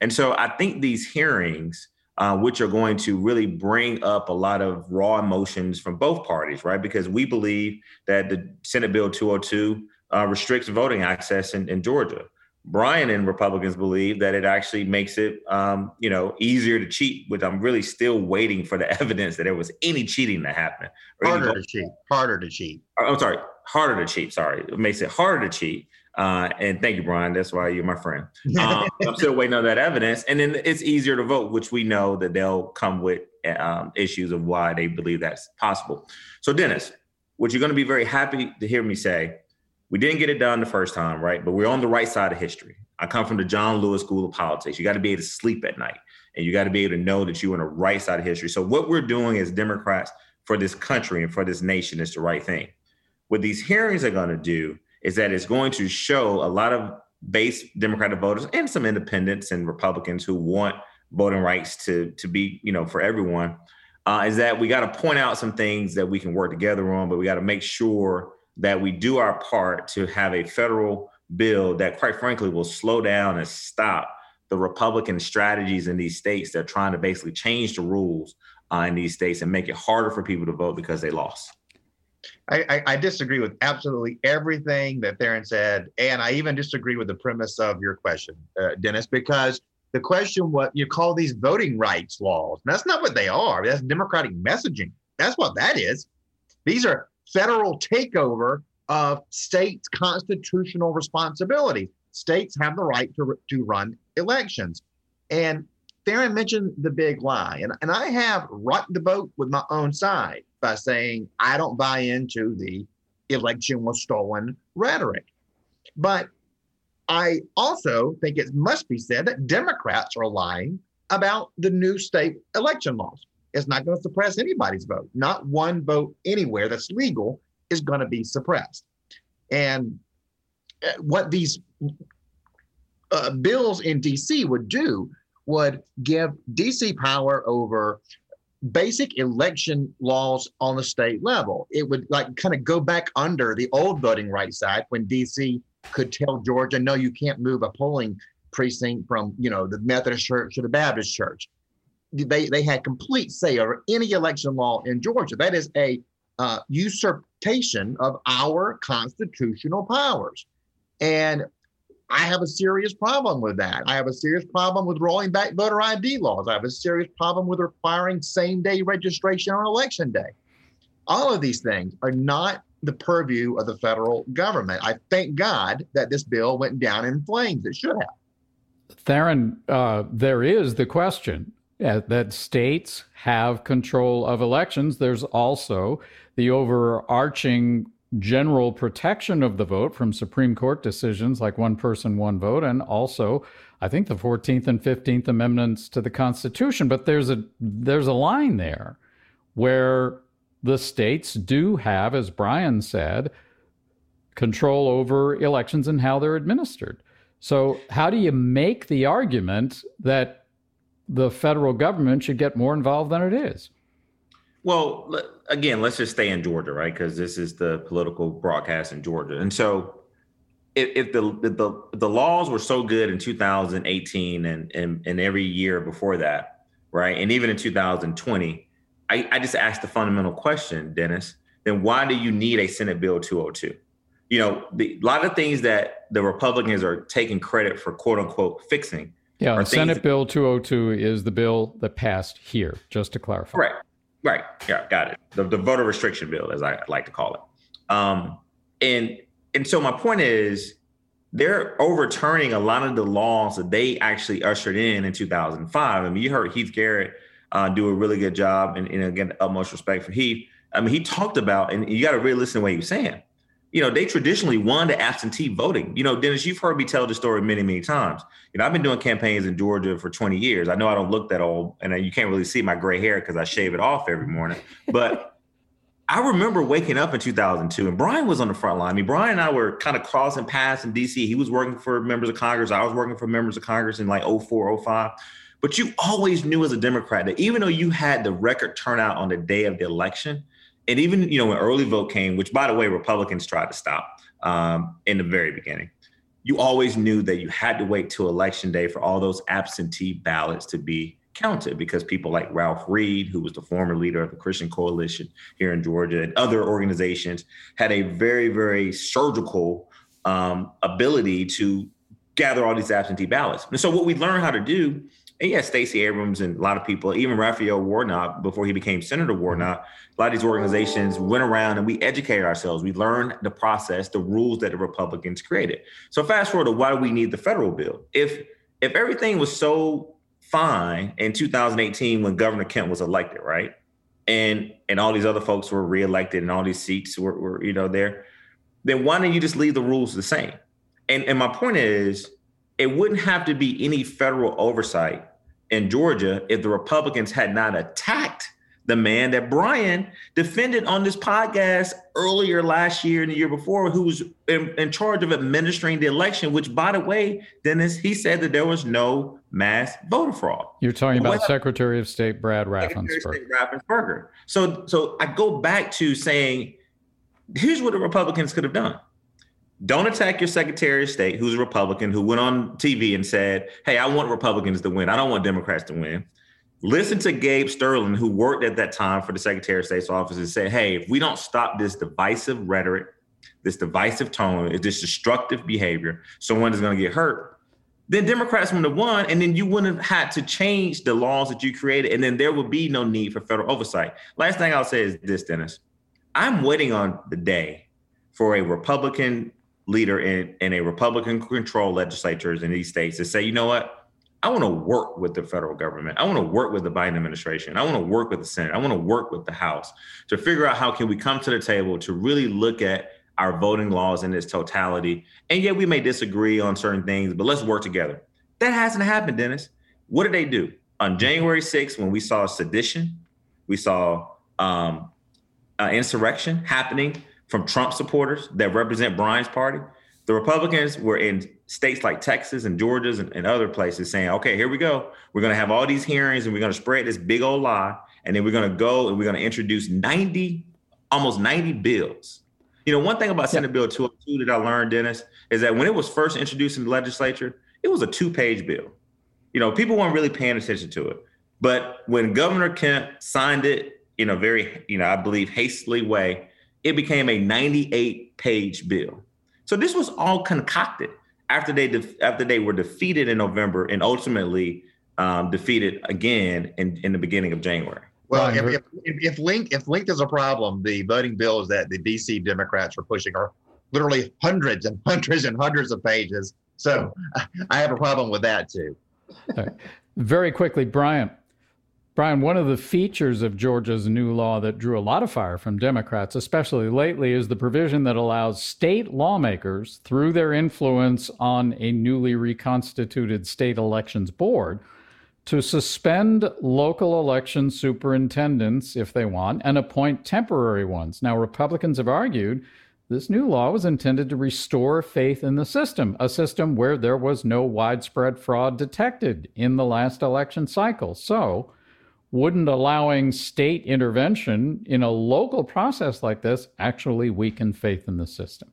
Speaker 8: And so I think these hearings, which are going to really bring up a lot of raw emotions from both parties, right? Because we believe that the Senate Bill 202 restricts voting access in Georgia. Brian and Republicans believe that it actually makes it, easier to cheat, which I'm really still waiting for the evidence that there was any cheating that happened.
Speaker 5: Harder to cheat.
Speaker 8: I'm sorry, harder to cheat. Sorry, it makes it harder to cheat. And thank you, Brian. That's why you're my friend. I'm still waiting on that evidence. And then it's easier to vote, which we know that they'll come with issues of why they believe that's possible. So, Dennis, what you're going to be very happy to hear me say, we didn't get it done the first time, right? But we're on the right side of history. I come from the John Lewis School of Politics. You got to be able to sleep at night, and you got to be able to know that you're on the right side of history. So what we're doing as Democrats for this country and for this nation is the right thing. What these hearings are going to do is that it's going to show a lot of base Democratic voters and some independents and Republicans who want voting rights to be, for everyone, is that we got to point out some things that we can work together on, but we got to make sure that we do our part to have a federal bill that, quite frankly, will slow down and stop the Republican strategies in these states that are trying to basically change the rules in these states and make it harder for people to vote because they lost.
Speaker 5: I disagree with absolutely everything that Theron said. And I even disagree with the premise of your question, Dennis, because the question, what you call these voting rights laws, that's not what they are. That's Democratic messaging. That's what that is. These are federal takeover of states' constitutional responsibility. States have the right to run elections. And Theron mentioned the big lie. And I have rocked the boat with my own side by saying I don't buy into the election was stolen rhetoric. But I also think it must be said that Democrats are lying about the new state election laws. It's not going to suppress anybody's vote. Not one vote anywhere that's legal is going to be suppressed. And what these bills in D.C. would do would give D.C. power over basic election laws on the state level. It would kind of go back under the old voting rights side when D.C. could tell Georgia, no, you can't move a polling precinct from, the Methodist church to the Baptist church. They had complete say over any election law in Georgia. That is a usurpation of our constitutional powers. And I have a serious problem with that. I have a serious problem with rolling back voter ID laws. I have a serious problem with requiring same-day registration on election day. All of these things are not the purview of the federal government. I thank God that this bill went down in flames. It should have.
Speaker 4: Theron, there is the question that states have control of elections. There's also the overarching general protection of the vote from Supreme Court decisions like one person, one vote, and also, I think, the 14th and 15th Amendments to the Constitution. But there's a line there where the states do have, as Brian said, control over elections and how they're administered. So how do you make the argument that the federal government should get more involved than it is?
Speaker 8: Well, again, let's just stay in Georgia, right? Because this is the political broadcast in Georgia. And so if the laws were so good in 2018 and every year before that, right? And even in 2020, I just asked the fundamental question, Dennis, then why do you need a Senate Bill 202? A lot of things that the Republicans are taking credit for, quote unquote, fixing.
Speaker 4: Yeah, Senate Bill 202 is the bill that passed here, just to clarify.
Speaker 8: Right. Yeah, got it. The voter restriction bill, as I like to call it. And so my point is they're overturning a lot of the laws that they actually ushered in 2005. I mean, you heard Heath Garrett do a really good job. And again, utmost respect for Heath. I mean, he talked about, and you got to really listen to what he was saying. They traditionally won the absentee voting. Dennis, you've heard me tell the story many, many times. I've been doing campaigns in Georgia for 20 years. I know I don't look that old, and you can't really see my gray hair because I shave it off every morning. But I remember waking up in 2002, and Brian was on the front line. I mean, Brian and I were kind of crossing paths in D.C. He was working for members of Congress. I was working for members of Congress in like 04, 05. But you always knew as a Democrat that even though you had the record turnout on the day of the election, and even, when early vote came, which, by the way, Republicans tried to stop in the very beginning, you always knew that you had to wait till election day for all those absentee ballots to be counted, because people like Ralph Reed, who was the former leader of the Christian Coalition here in Georgia, and other organizations had a very, very surgical ability to gather all these absentee ballots. And so what we learned how to do, and yes, Stacey Abrams and a lot of people, even Raphael Warnock, before he became Senator Warnock, a lot of these organizations went around and we educated ourselves. We learned the process, the rules that the Republicans created. So fast forward to why do we need the federal bill? If everything was so fine in 2018 when Governor Kemp was elected, right? And all these other folks were reelected and all these seats were there, then why don't you just leave the rules the same? And my point is, it wouldn't have to be any federal oversight in Georgia if the Republicans had not attacked the man that Brian defended on this podcast earlier last year and the year before, who was in charge of administering the election, which, by the way, Dennis, he said that there was no mass voter fraud.
Speaker 4: You're talking about Secretary of State Brad Raffensperger. So I go back to saying, here's what the Republicans could have done. Don't attack your Secretary of State, who's a Republican, who went on TV and said, hey, I want Republicans to win. I don't want Democrats to win. Listen to Gabe Sterling, who worked at that time for the Secretary of State's office, and said, hey, if we don't stop this divisive rhetoric, this divisive tone, this destructive behavior, someone is going to get hurt, then Democrats would have won, and then you wouldn't have had to change the laws that you created, and then there would be no need for federal oversight. Last thing I'll say is this, Dennis. I'm waiting on the day for a Republican leader in a Republican-controlled legislatures in these states to say, you know what? I want to work with the federal government. I want to work with the Biden administration. I want to work with the Senate. I want to work with the House to figure out how can we come to the table to really look at our voting laws in its totality. And yeah, we may disagree on certain things, but let's work together. That hasn't happened, Dennis. What did they do? On January 6th, when we saw sedition, we saw insurrection happening from Trump supporters that represent Brian's party, the Republicans were in states like Texas and Georgia and other places saying, okay, here we go. We're going to have all these hearings and we're going to spread this big old lie. And then we're going to go and we're going to introduce almost 90 bills. You know, one thing about Senate Bill 202 that I learned, Dennis, is that when it was first introduced in the legislature, it was a 2-page bill. You know, people weren't really paying attention to it. But when Governor Kemp signed it in a very, I believe, hastily way, it became a 98-page bill. So this was all concocted after they were defeated in November and ultimately defeated again in the beginning of January.
Speaker 5: Well, if length is a problem, the voting bills that the DC Democrats are pushing are literally hundreds and hundreds and hundreds of pages. So I have a problem with that too.
Speaker 4: Right. Very quickly, Brian, one of the features of Georgia's new law that drew a lot of fire from Democrats, especially lately, is the provision that allows state lawmakers, through their influence on a newly reconstituted state elections board, to suspend local election superintendents if they want and appoint temporary ones. Now, Republicans have argued this new law was intended to restore faith in the system, a system where there was no widespread fraud detected in the last election cycle. So, wouldn't allowing state intervention in a local process like this actually weaken faith in the system?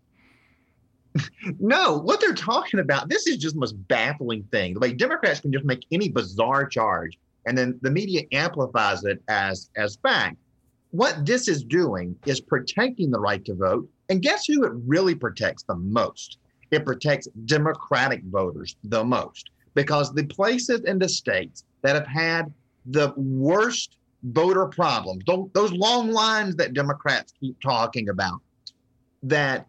Speaker 5: No, what they're talking about, this is just the most baffling thing. The way Democrats can just make any bizarre charge and then the media amplifies it as fact. What this is doing is protecting the right to vote. And guess who it really protects the most? It protects Democratic voters the most, because the places in the states that have had the worst voter problems, those long lines that Democrats keep talking about, that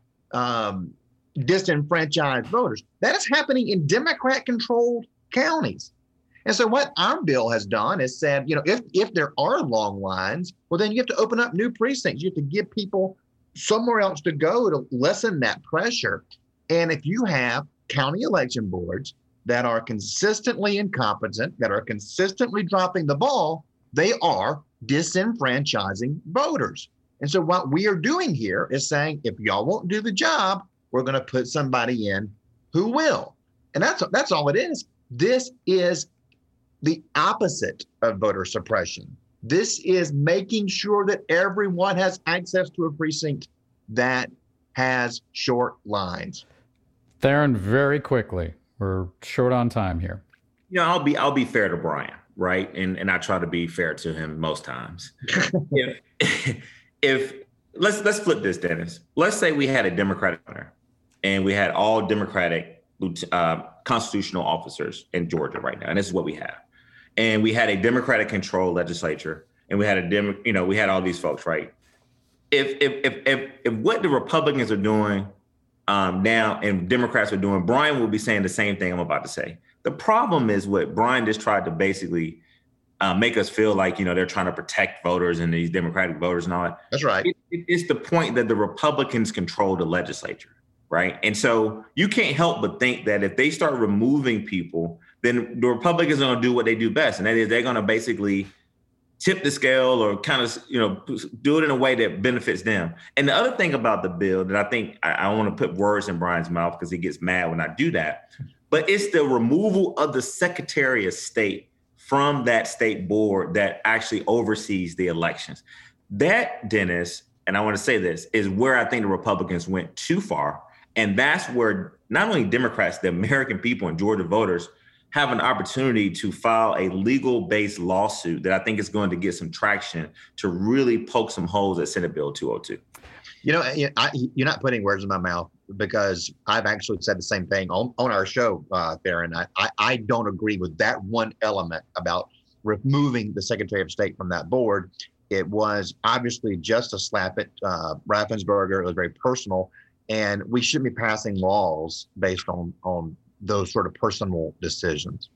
Speaker 5: disenfranchised voters, that is happening in Democrat-controlled counties. And so what our bill has done is said, if there are long lines, well, then you have to open up new precincts. You have to give people somewhere else to go to lessen that pressure. And if you have county election boards that are consistently incompetent, that are consistently dropping the ball, they are disenfranchising voters. And so what we are doing here is saying, if y'all won't do the job, we're going to put somebody in who will. And that's all it is. This is the opposite of voter suppression. This is making sure that everyone has access to a precinct that has short lines.
Speaker 4: Theron, very quickly. We're short on time here.
Speaker 8: I'll be fair to Brian, right? And I try to be fair to him most times. if let's flip this, Dennis. Let's say we had a Democratic governor and we had all Democratic constitutional officers in Georgia right now, and this is what we have. And we had a Democratic controlled legislature, and we had we had all these folks, right? If what the Republicans are doing now and Democrats are doing, Brian will be saying the same thing I'm about to say. The problem is what Brian just tried to basically make us feel like, they're trying to protect voters and these Democratic voters and all that.
Speaker 5: That's right.
Speaker 8: It's the point that the Republicans control the legislature, right? And so you can't help but think that if they start removing people, then the Republicans are going to do what they do best. And that is they're going to basically tip the scale or kind of, do it in a way that benefits them. And the other thing about the bill that I think I want to put words in Brian's mouth because he gets mad when I do that, but it's the removal of the Secretary of State from that state board that actually oversees the elections. That, Dennis, and I want to say this, is where I think the Republicans went too far. And that's where not only Democrats, the American people and Georgia voters have an opportunity to file a legal-based lawsuit that I think is going to get some traction to really poke some holes at Senate Bill 202.
Speaker 5: You're not putting words in my mouth because I've actually said the same thing on our show, Theron. I don't agree with that one element about removing the Secretary of State from that board. It was obviously just a slap at Raffensperger. It was very personal, and we shouldn't be passing laws based on those sort of personal decisions.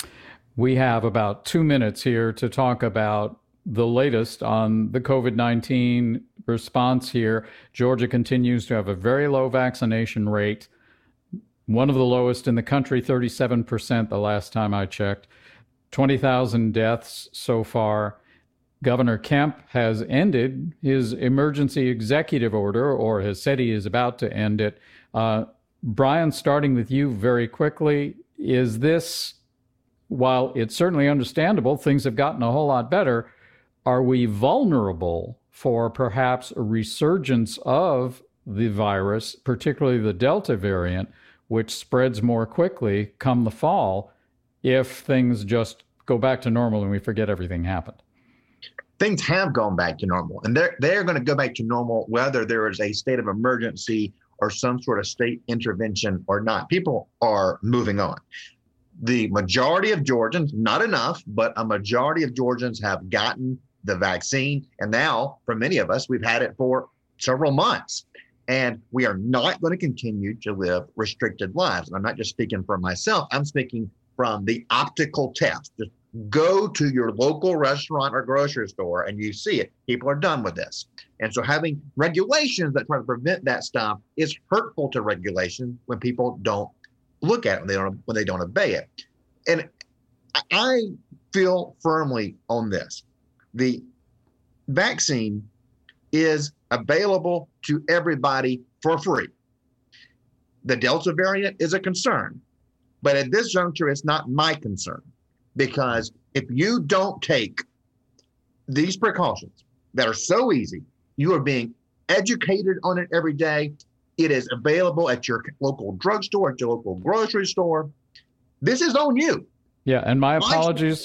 Speaker 4: We have about 2 minutes here to talk about the latest on the COVID-19 response here. Georgia continues to have a very low vaccination rate, one of the lowest in the country, 37% the last time I checked, 20,000 deaths so far. Governor Kemp has ended his emergency executive order, or has said he is about to end it. Brian, starting with you very quickly, is this, while it's certainly understandable, things have gotten a whole lot better, are we vulnerable for perhaps a resurgence of the virus, particularly the Delta variant, which spreads more quickly come the fall, if things just go back to normal and we forget everything happened?
Speaker 5: Things have gone back to normal, and they're going to go back to normal whether there is a state of emergency or some sort of state intervention or not. People are moving on. The majority of Georgians, not enough, but a majority of Georgians have gotten the vaccine. And now, for many of us, we've had it for several months. And we are not going to continue to live restricted lives. And I'm not just speaking for myself. I'm speaking from the optical test. Just go to your local restaurant or grocery store and you see it. People are done with this. And so having regulations that try to prevent that stuff is hurtful to regulation when people don't look at it, when they don't obey it. And I feel firmly on this. The vaccine is available to everybody for free. The Delta variant is a concern, but at this juncture, it's not my concern, because if you don't take these precautions that are so easy, you are being educated on it every day. It is available at your local drugstore, at your local grocery store. This is on you.
Speaker 4: Yeah, and my apologies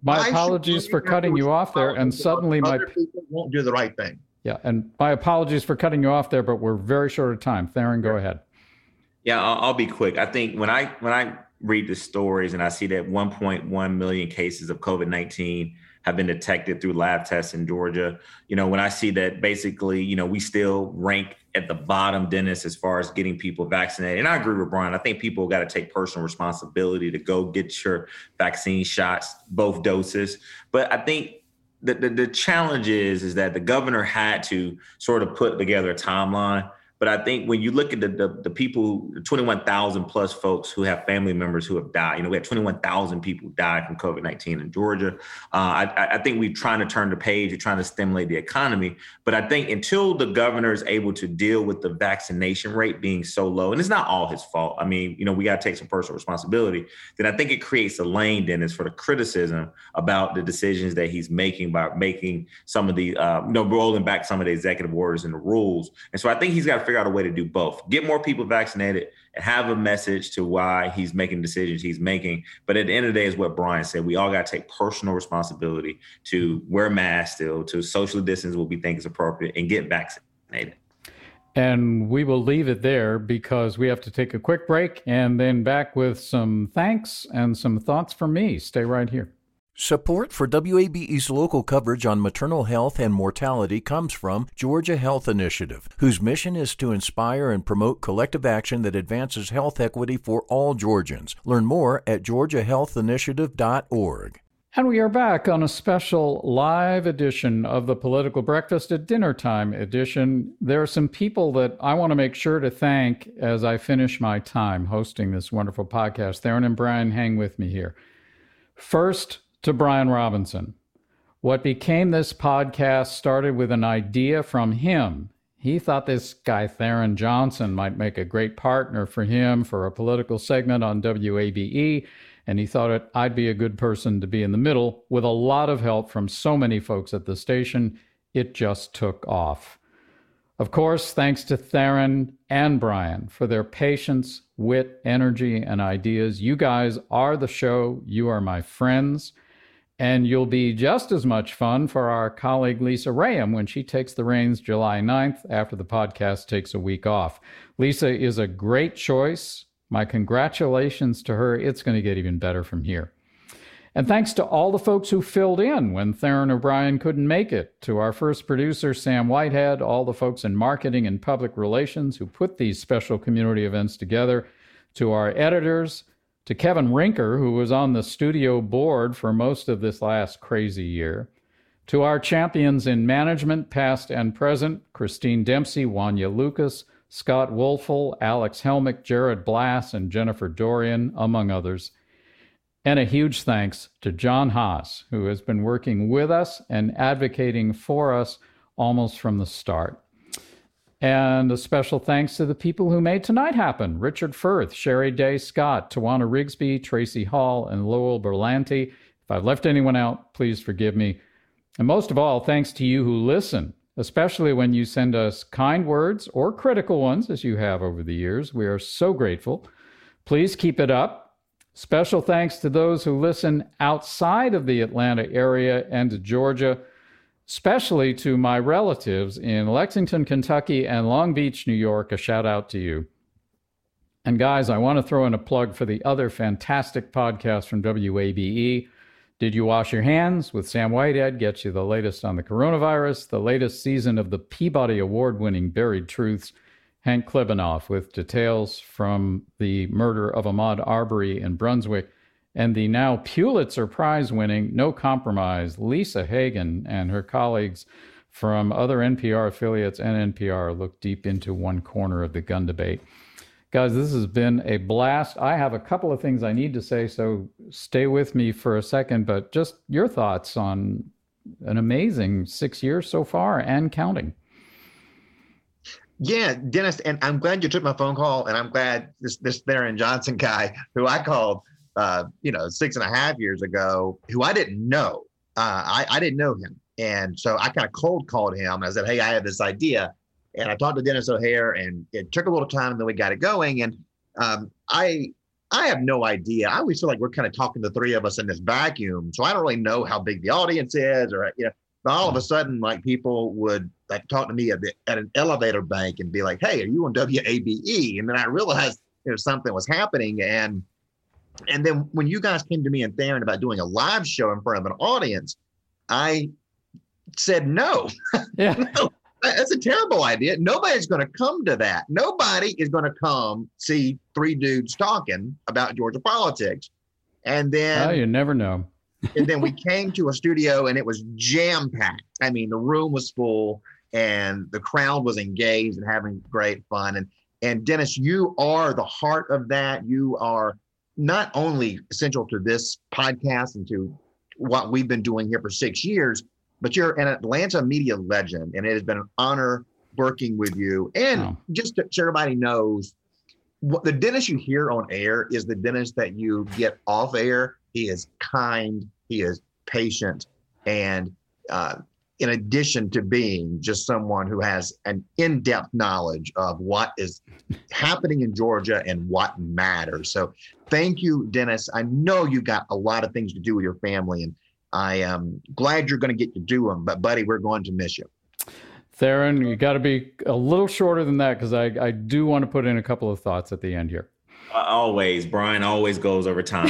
Speaker 4: for cutting you off there. And suddenly
Speaker 5: other people won't do the right thing.
Speaker 4: Yeah, and my apologies for cutting you off there, but we're very short of time. Theron, go ahead.
Speaker 8: Yeah, I'll be quick. I think when I read the stories and I see that 1.1 million cases of COVID-19 have been detected through lab tests in Georgia, when I see that basically, we still rank at the bottom, Dennis, as far as getting people vaccinated. And I agree with Brian. I think people got to take personal responsibility to go get your vaccine shots, both doses. But I think the challenge is that the governor had to sort of put together a timeline. But I think when you look at the people, 21,000 plus folks who have family members who have died, we had 21,000 people die from COVID-19 in Georgia. I think we're trying to turn the page, we're trying to stimulate the economy. But I think until the governor is able to deal with the vaccination rate being so low, and it's not all his fault. I mean, we got to take some personal responsibility. Then I think it creates a lane, Dennis, for the criticism about the decisions that he's making by making some of the, rolling back some of the executive orders and the rules. And so I think he's got to figure figure out a way to do both. Get more people vaccinated and have a message to why he's making decisions he's making. But at the end of the day, is what Brian said. We all got to take personal responsibility to wear masks still, to socially distance what we think is appropriate, and get vaccinated.
Speaker 4: And we will leave it there because we have to take a quick break and then back with some thanks and some thoughts from me. Stay right here.
Speaker 3: Support for WABE's local coverage on maternal health and mortality comes from Georgia Health Initiative, whose mission is to inspire and promote collective action that advances health equity for all Georgians. Learn more at georgiahealthinitiative.org.
Speaker 4: And we are back on a special live edition of the Political Breakfast at Dinner Time edition. There are some people that I want to make sure to thank as I finish my time hosting this wonderful podcast. Theron and Brian, hang with me here. First, to Brian Robinson. What became this podcast started with an idea from him. He thought this guy, Theron Johnson, might make a great partner for him for a political segment on WABE, and he thought I'd be a good person to be in the middle. With a lot of help from so many folks at the station, it just took off. Of course, thanks to Theron and Brian for their patience, wit, energy, and ideas. You guys are the show. You are my friends. And you'll be just as much fun for our colleague Lisa Rayam when she takes the reins July 9th after the podcast takes a week off. Lisa is a great choice. My congratulations to her. It's going to get even better from here. And thanks to all the folks who filled in when Theron O'Brien couldn't make it, to our first producer, Sam Whitehead, all the folks in marketing and public relations who put these special community events together, to our editors, to Kevin Rinker, who was on the studio board for most of this last crazy year, to our champions in management, past and present, Christine Dempsey, Wanya Lucas, Scott Wolfel, Alex Helmick, Jared Blass, and Jennifer Dorian, among others. And a huge thanks to John Haas, who has been working with us and advocating for us almost from the start. And a special thanks to the people who made tonight happen: Richard Firth, Sherry Day Scott, Tawana Rigsby, Tracy Hall, and Lowell Berlanti. If I've left anyone out, please forgive me. And most of all, thanks to you who listen, especially when you send us kind words or critical ones, as you have over the years. We are so grateful. Please keep it up. Special thanks to those who listen outside of the Atlanta area and to Georgia, especially to my relatives in Lexington, Kentucky, and Long Beach, New York. A shout out to you. And guys, I want to throw in a plug for the other fantastic podcast from WABE. Did You Wash Your Hands? With Sam Whitehead gets you the latest on the coronavirus, the latest season of the Peabody Award-winning Buried Truths, Hank Klebanoff with details from the murder of Ahmaud Arbery in Brunswick, and the now Pulitzer Prize-winning No Compromise, Lisa Hagen and her colleagues from other NPR affiliates and NPR look deep into one corner of the gun debate. Guys, this has been a blast. I have a couple of things I need to say, so stay with me for a second, but just your thoughts on an amazing 6 years so far and counting.
Speaker 5: Yeah, Dennis, and I'm glad you took my phone call, and I'm glad this Theron Johnson guy, who I called 6.5 years ago, who I didn't know. I didn't know him. And so I kind of cold called him. I said, hey, I have this idea. And I talked to Dennis O'Hare, and it took a little time, and then we got it going. And I have no idea. I always feel like we're kind of talking the three of us in this vacuum. So I don't really know how big the audience is, or, but all of a sudden, like, people would like talk to me at an elevator bank and be like, hey, are you on WABE? And then I realized something was happening. And then when you guys came to me and Theron about doing a live show in front of an audience, I said no.
Speaker 4: Yeah.
Speaker 5: No, that's a terrible idea. Nobody's going to come to that. Nobody is going to come see three dudes talking about Georgia politics. And then
Speaker 4: you never know.
Speaker 5: And then we came to a studio and it was jam-packed. I mean, the room was full and the crowd was engaged and having great fun. And Dennis, you are the heart of that. You are not only essential to this podcast and to what we've been doing here for 6 years, but you're an Atlanta media legend, and it has been an honor working with you. And just so everybody knows, the Dennis you hear on air is the Dennis that you get off air. He is kind, he is patient, and in addition to being just someone who has an in-depth knowledge of what is happening in Georgia and what matters. So thank you, Dennis. I know you got a lot of things to do with your family, and I am glad you're going to get to do them. But, buddy, we're going to miss you.
Speaker 4: Theron, you got to be a little shorter than that, because I do want to put in a couple of thoughts at the end here.
Speaker 8: Always. Brian always goes over time.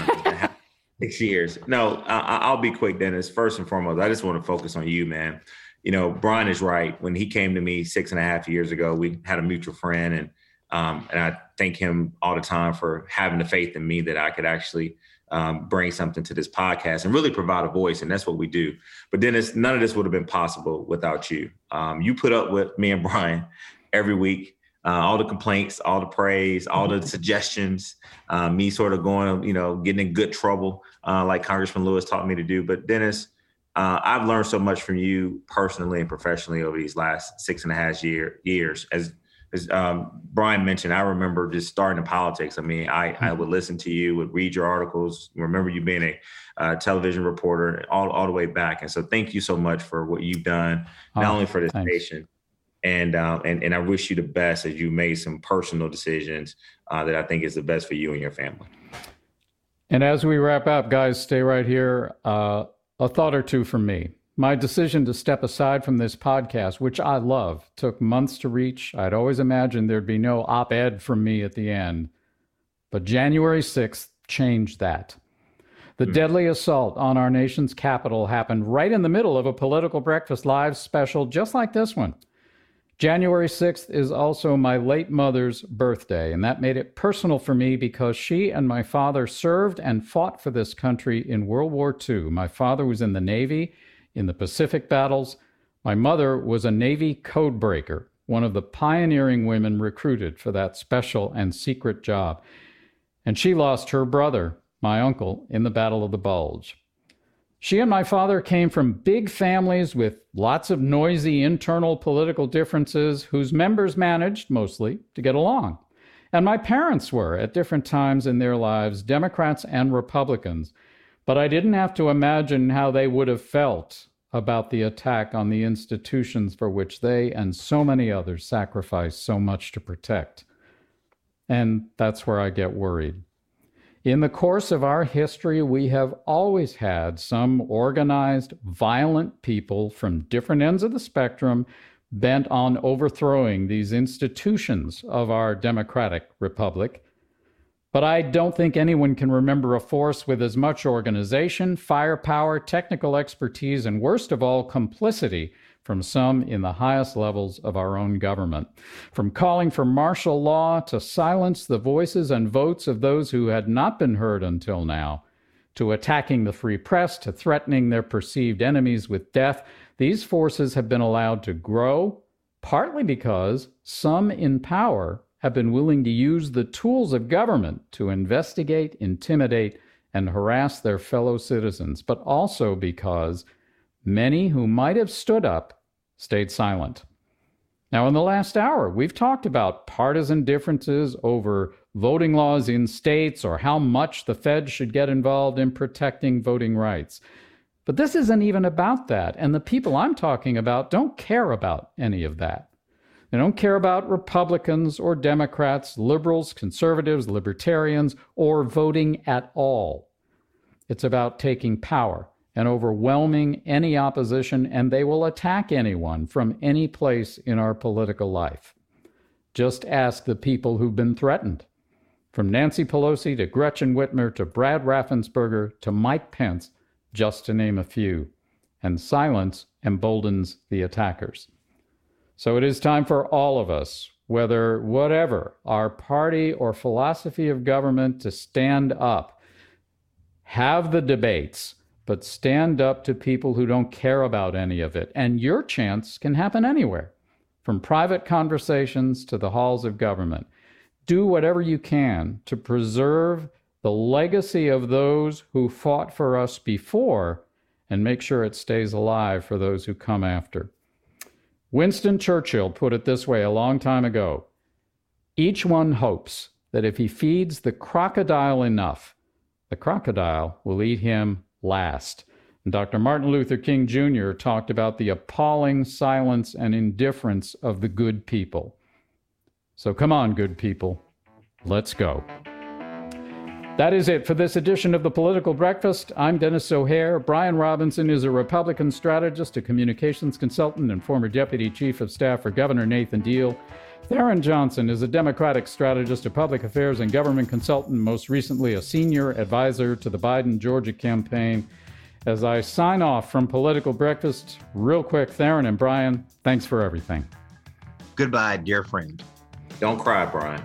Speaker 8: 6 years. No, I'll be quick, Dennis. First and foremost, I just want to focus on you, man. You know, Brian is right. When he came to me 6.5 years ago, we had a mutual friend, and I thank him all the time for having the faith in me that I could actually bring something to this podcast and really provide a voice. And that's what we do. But Dennis, none of this would have been possible without you. You put up with me and Brian every week. All the complaints, all the praise, all the suggestions, me sort of going, getting in good trouble, like Congressman Lewis taught me to do. But Dennis, I've learned so much from you personally and professionally over these last 6.5 years. As Brian mentioned, I remember just starting in politics. I mean, I would listen to you, would read your articles, remember you being a television reporter all the way back. And so thank you so much for what you've done, not only for this nation, and I wish you the best as you made some personal decisions that I think is the best for you and your family.
Speaker 4: And as we wrap up, guys, stay right here. A thought or two from me. My decision to step aside from this podcast, which I love, took months to reach. I'd always imagined there'd be no op-ed from me at the end. But January 6th changed that. The deadly assault on our nation's capital happened right in the middle of a Political Breakfast Live special just like this one. January 6th is also my late mother's birthday, and that made it personal for me because she and my father served and fought for this country in World War II. My father was in the Navy in the Pacific battles. My mother was a Navy code breaker, one of the pioneering women recruited for that special and secret job. And she lost her brother, my uncle, in the Battle of the Bulge. She and my father came from big families with lots of noisy internal political differences whose members managed, mostly, to get along. And my parents were, at different times in their lives, Democrats and Republicans. But I didn't have to imagine how they would have felt about the attack on the institutions for which they and so many others sacrificed so much to protect. And that's where I get worried. In the course of our history, we have always had some organized, violent people from different ends of the spectrum bent on overthrowing these institutions of our democratic republic. But I don't think anyone can remember a force with as much organization, firepower, technical expertise, and worst of all, complicity from some in the highest levels of our own government. From calling for martial law to silence the voices and votes of those who had not been heard until now, to attacking the free press, to threatening their perceived enemies with death, these forces have been allowed to grow, partly because some in power have been willing to use the tools of government to investigate, intimidate, and harass their fellow citizens, but also because many who might have stood up stayed silent. Now, in the last hour, we've talked about partisan differences over voting laws in states or how much the Fed should get involved in protecting voting rights. But this isn't even about that, and the people I'm talking about don't care about any of that. They don't care about Republicans or Democrats, liberals, conservatives, libertarians, or voting at all. It's about taking power and overwhelming any opposition, and they will attack anyone from any place in our political life. Just ask the people who've been threatened, from Nancy Pelosi to Gretchen Whitmer to Brad Raffensperger to Mike Pence, just to name a few. And silence emboldens the attackers. So it is time for all of us, whatever our party or philosophy of government, to stand up. Have the debates, but stand up to people who don't care about any of it. And your chance can happen anywhere, from private conversations to the halls of government. Do whatever you can to preserve the legacy of those who fought for us before and make sure it stays alive for those who come after. Winston Churchill put it this way a long time ago: each one hopes that if he feeds the crocodile enough, the crocodile will eat him last. And Dr. Martin Luther King Jr. talked about the appalling silence and indifference of the good people. So come on, good people, let's go. That is it for this edition of the Political Breakfast. I'm Dennis O'Hare. Brian Robinson is a Republican strategist, a communications consultant, and former Deputy Chief of Staff for Governor Nathan Deal. Theron Johnson is a Democratic strategist, a public affairs and government consultant, most recently a senior advisor to the Biden Georgia campaign. As I sign off from Political Breakfast, real quick, Theron and Brian, thanks for everything.
Speaker 5: Goodbye, dear friend.
Speaker 8: Don't cry, Brian.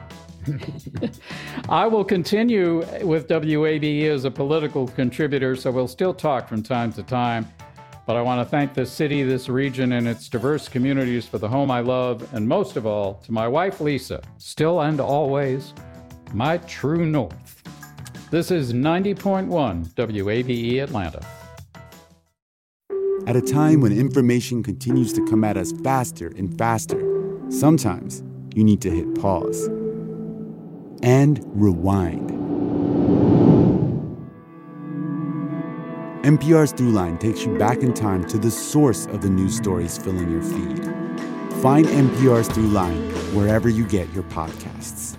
Speaker 4: I will continue with WABE as a political contributor, so we'll still talk from time to time. But I want to thank this city, this region, and its diverse communities for the home I love, and most of all, to my wife, Lisa, still and always, my true north. This is 90.1 WABE Atlanta.
Speaker 10: At a time when information continues to come at us faster and faster, sometimes you need to hit pause and rewind. NPR's Throughline takes you back in time to the source of the news stories filling your feed. Find NPR's Throughline wherever you get your podcasts.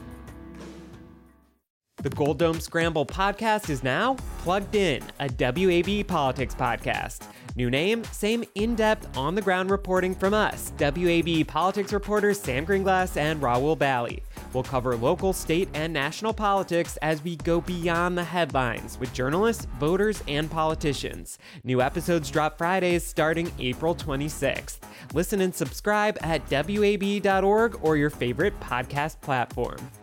Speaker 11: The Gold Dome Scramble podcast is now Plugged In, a WABE politics podcast. New name, same in-depth, on-the-ground reporting from us, WABE politics reporters Sam Greenglass and Raul Bally. We'll cover local, state, and national politics as we go beyond the headlines with journalists, voters, and politicians. New episodes drop Fridays starting April 26th. Listen and subscribe at WABE.org or your favorite podcast platform.